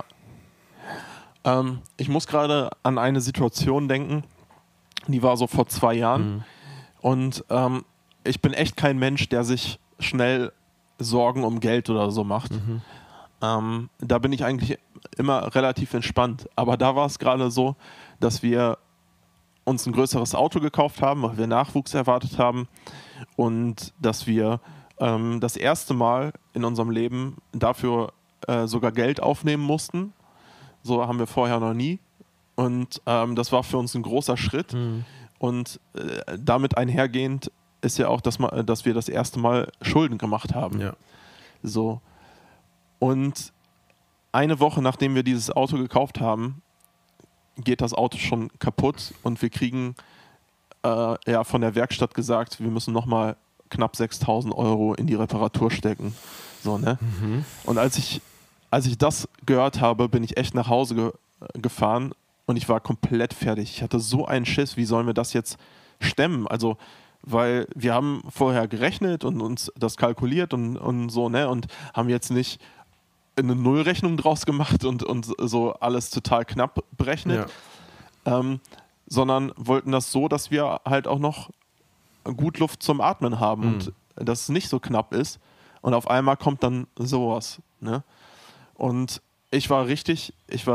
Ich muss gerade an eine Situation denken, die war so vor 2 Jahren. Und ich bin echt kein Mensch, der sich schnell Sorgen um Geld oder so macht. Da bin ich eigentlich immer relativ entspannt. Aber da war es gerade so, dass wir uns ein größeres Auto gekauft haben, weil wir Nachwuchs erwartet haben und dass wir das erste Mal in unserem Leben dafür sogar Geld aufnehmen mussten. So haben wir vorher noch nie. Und das war für uns ein großer Schritt. Und damit einhergehend ist ja auch, dass wir das erste Mal Schulden gemacht haben. Ja. So. Und eine Woche, nachdem wir dieses Auto gekauft haben, geht das Auto schon kaputt und wir kriegen von der Werkstatt gesagt, wir müssen nochmal knapp 6.000 Euro in die Reparatur stecken. So, ne? Und als ich das gehört habe, bin ich echt nach Hause gefahren und ich war komplett fertig. Ich hatte so einen Schiss, wie sollen wir das jetzt stemmen? Also, weil wir haben vorher gerechnet und uns das kalkuliert und so, ne? Und haben jetzt nicht eine Nullrechnung draus gemacht und so alles total knapp berechnet, sondern wollten das so, dass wir halt auch noch gut Luft zum Atmen haben und dass es nicht so knapp ist. Und auf einmal kommt dann sowas, ne? Und ich war richtig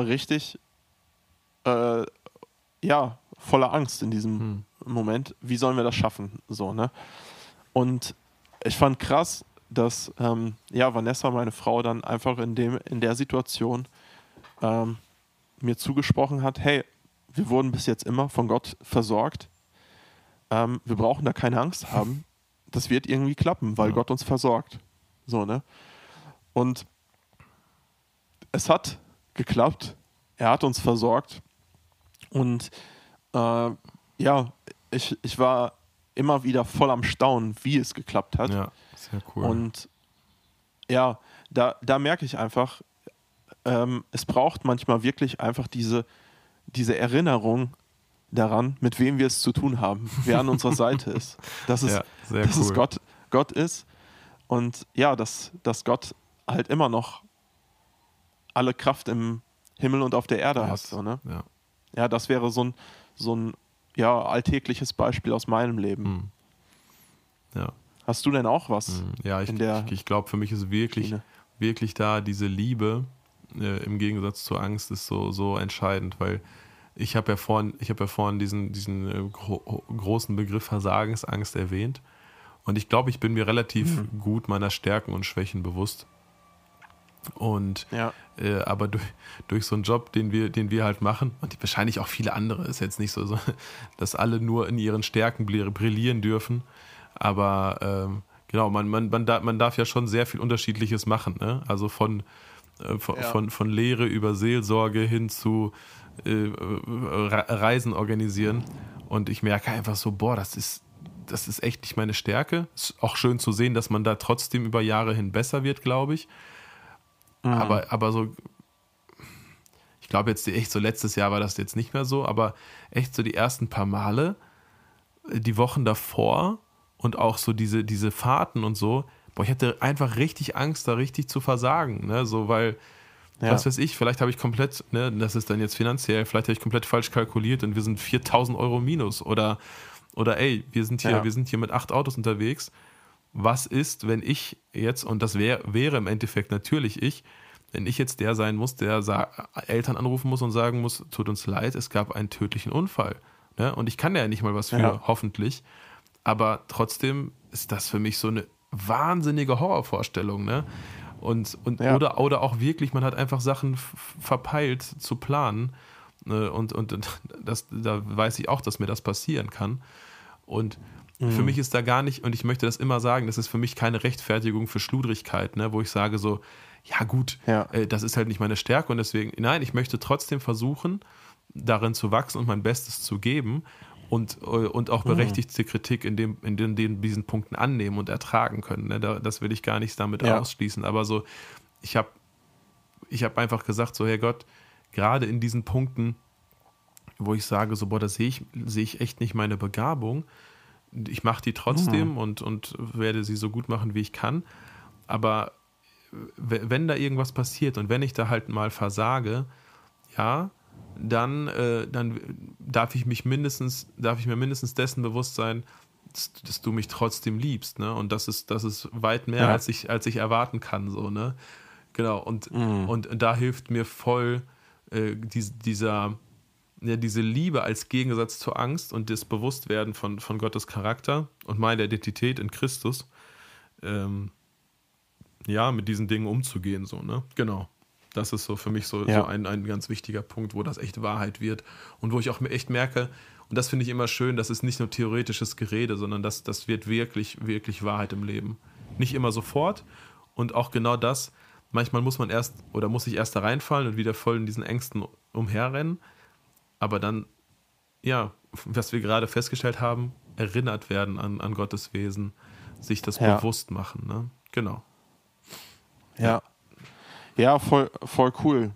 voller Angst in diesem Moment. Wie sollen wir das schaffen? So, ne? Und ich fand krass, dass Vanessa, meine Frau, dann einfach in der Situation mir zugesprochen hat, hey, wir wurden bis jetzt immer von Gott versorgt. Wir brauchen da keine Angst haben. Das wird irgendwie klappen, weil Gott uns versorgt. So, ne? Und es hat geklappt. Er hat uns versorgt. Und ich war immer wieder voll am Staunen, wie es geklappt hat. Ja, sehr cool. Und ja, da merke ich einfach, es braucht manchmal wirklich einfach diese Erinnerung daran, mit wem wir es zu tun haben, wer an unserer Seite ist. Dass es Gott ist und ja, dass Gott halt immer noch alle Kraft im Himmel und auf der Erde hat. So, ne? Ja, das wäre so ein alltägliches Beispiel aus meinem Leben. Ja. Hast du denn auch was? Ja, ich glaube, für mich ist wirklich da diese Liebe im Gegensatz zur Angst ist so entscheidend, weil ich habe ja vorhin diesen großen Begriff Versagensangst erwähnt und ich glaube, ich bin mir relativ gut meiner Stärken und Schwächen bewusst. Und aber durch so einen Job, den wir halt machen und wahrscheinlich auch viele andere, ist jetzt nicht so, dass alle nur in ihren Stärken brillieren dürfen, aber genau, man darf ja schon sehr viel Unterschiedliches machen, ne? Also von Lehre über Seelsorge hin zu Reisen organisieren und ich merke einfach so, das ist echt nicht meine Stärke. Ist auch schön zu sehen, dass man da trotzdem über Jahre hin besser wird, glaube ich. Aber so, ich glaube jetzt echt so letztes Jahr war das jetzt nicht mehr so, aber echt so die ersten paar Male, die Wochen davor und auch so diese Fahrten und so, ich hatte einfach richtig Angst, da richtig zu versagen, ne? So, weil Was weiß ich, vielleicht habe ich komplett, ne, das ist dann jetzt finanziell, vielleicht habe ich komplett falsch kalkuliert und wir sind 4.000 Euro minus oder ey, wir sind hier mit 8 Autos unterwegs. Was ist, wenn ich jetzt, und das wäre im Endeffekt natürlich ich, wenn ich jetzt der sein muss, der Eltern anrufen muss und sagen muss, tut uns leid, es gab einen tödlichen Unfall. Ne? Und ich kann ja nicht mal was für, hoffentlich. Aber trotzdem ist das für mich so eine wahnsinnige Horrorvorstellung. Ne? Und oder auch wirklich, man hat einfach Sachen verpeilt zu planen. Und da weiß ich auch, dass mir das passieren kann. Und für mich ist da gar nicht, und ich möchte das immer sagen, das ist für mich keine Rechtfertigung für Schludrigkeit, ne? Wo ich sage so, ja gut, das ist halt nicht meine Stärke und deswegen, nein, ich möchte trotzdem versuchen, darin zu wachsen und mein Bestes zu geben und auch berechtigte Kritik in diesen Punkten annehmen und ertragen können. Ne? Das will ich gar nicht damit ausschließen, aber so, ich hab einfach gesagt, so, Herr Gott, gerade in diesen Punkten, wo ich sage, so, boah, da sehe ich echt nicht meine Begabung. Ich mache die trotzdem und werde sie so gut machen, wie ich kann. Aber wenn da irgendwas passiert und wenn ich da halt mal versage, dann darf ich mir mindestens dessen bewusst sein, dass du mich trotzdem liebst, ne? Und das ist weit mehr, als ich erwarten kann, so, ne? Genau. Und da hilft mir voll diese Liebe als Gegensatz zur Angst und das Bewusstwerden von Gottes Charakter und meiner Identität in Christus, mit diesen Dingen umzugehen, so, ne? Genau. Das ist so für mich so ein ganz wichtiger Punkt, wo das echt Wahrheit wird und wo ich auch echt merke, und das finde ich immer schön, das ist nicht nur theoretisches Gerede, sondern das wird wirklich, wirklich Wahrheit im Leben. Nicht immer sofort und auch genau das, manchmal muss ich erst da reinfallen und wieder voll in diesen Ängsten umherrennen, aber dann, was wir gerade festgestellt haben, erinnert werden an Gottes Wesen, sich das bewusst machen, ne? Genau. Ja, voll cool.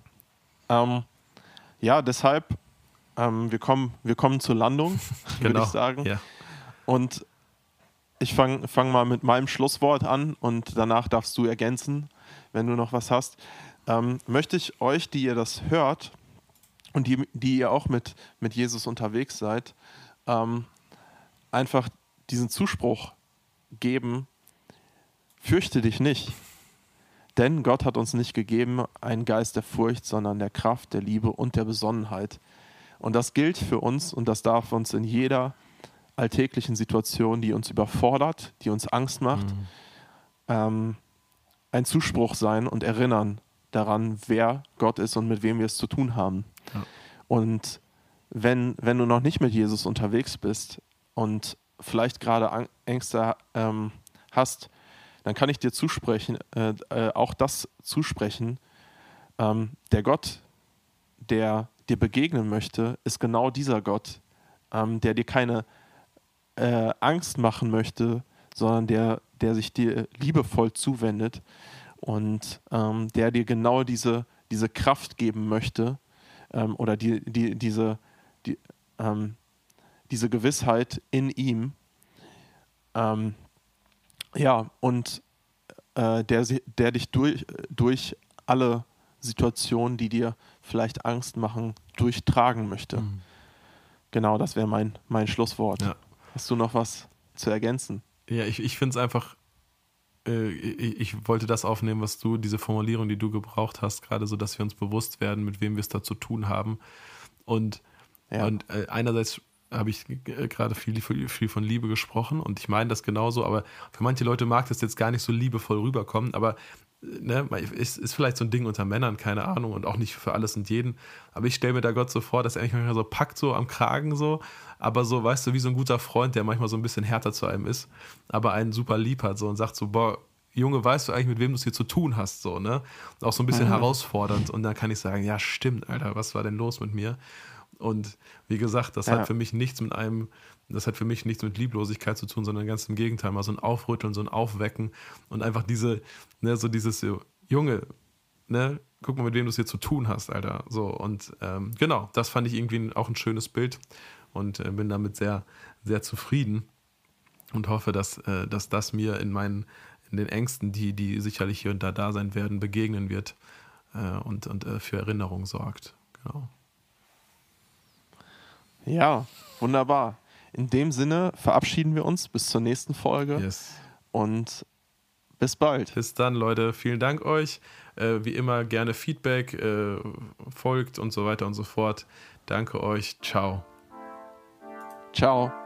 Deshalb, wir kommen zur Landung, würde ich sagen. Ja. Und ich fang mal mit meinem Schlusswort an und danach darfst du ergänzen, wenn du noch was hast. Möchte ich euch, die ihr das hört und die ihr auch mit Jesus unterwegs seid, einfach diesen Zuspruch geben: Fürchte dich nicht. Denn Gott hat uns nicht gegeben einen Geist der Furcht, sondern der Kraft, der Liebe und der Besonnenheit. Und das gilt für uns und das darf uns in jeder alltäglichen Situation, die uns überfordert, die uns Angst macht, ein Zuspruch sein und erinnern daran, wer Gott ist und mit wem wir es zu tun haben. Ja. Und wenn du noch nicht mit Jesus unterwegs bist und vielleicht gerade Ängste hast, dann kann ich dir auch das zusprechen. Der Gott, der dir begegnen möchte, ist genau dieser Gott, der dir keine Angst machen möchte, sondern der sich dir liebevoll zuwendet und der dir genau diese Kraft geben möchte oder diese Gewissheit in ihm. Und der dich durch alle Situationen, die dir vielleicht Angst machen, durchtragen möchte. Mhm. Genau, das wäre mein Schlusswort. Ja. Hast du noch was zu ergänzen? Ja, ich finde es einfach, ich wollte das aufnehmen, diese Formulierung, die du gebraucht hast, gerade so, dass wir uns bewusst werden, mit wem wir es da zu tun haben. Und einerseits habe ich gerade viel von Liebe gesprochen und ich meine das genauso, aber für manche Leute mag das jetzt gar nicht so liebevoll rüberkommen, aber ist vielleicht so ein Ding unter Männern, keine Ahnung, und auch nicht für alles und jeden, aber ich stelle mir da Gott so vor, dass er mich manchmal so packt, so am Kragen so, aber so, weißt du, wie so ein guter Freund, der manchmal so ein bisschen härter zu einem ist, aber einen super lieb hat so und sagt so, boah, Junge, weißt du eigentlich, mit wem du es hier zu tun hast, so, ne? Auch so ein bisschen herausfordernd und dann kann ich sagen, ja stimmt, Alter, was war denn los mit mir? Und wie gesagt, das hat für mich nichts mit Lieblosigkeit zu tun, sondern ganz im Gegenteil, mal so ein Aufrütteln, so ein Aufwecken und einfach dieses, Junge, ne, guck mal, mit wem du es hier zu tun hast, Alter. So, und genau, das fand ich irgendwie auch ein schönes Bild und bin damit sehr, sehr zufrieden und hoffe, dass das mir in den Ängsten, die sicherlich hier und da sein werden, begegnen wird. und für Erinnerung sorgt. Genau. Ja, wunderbar. In dem Sinne verabschieden wir uns bis zur nächsten Folge. Yes. Und bis bald. Bis dann, Leute. Vielen Dank euch. Wie immer gerne Feedback, folgt und so weiter und so fort. Danke euch. Ciao. Ciao.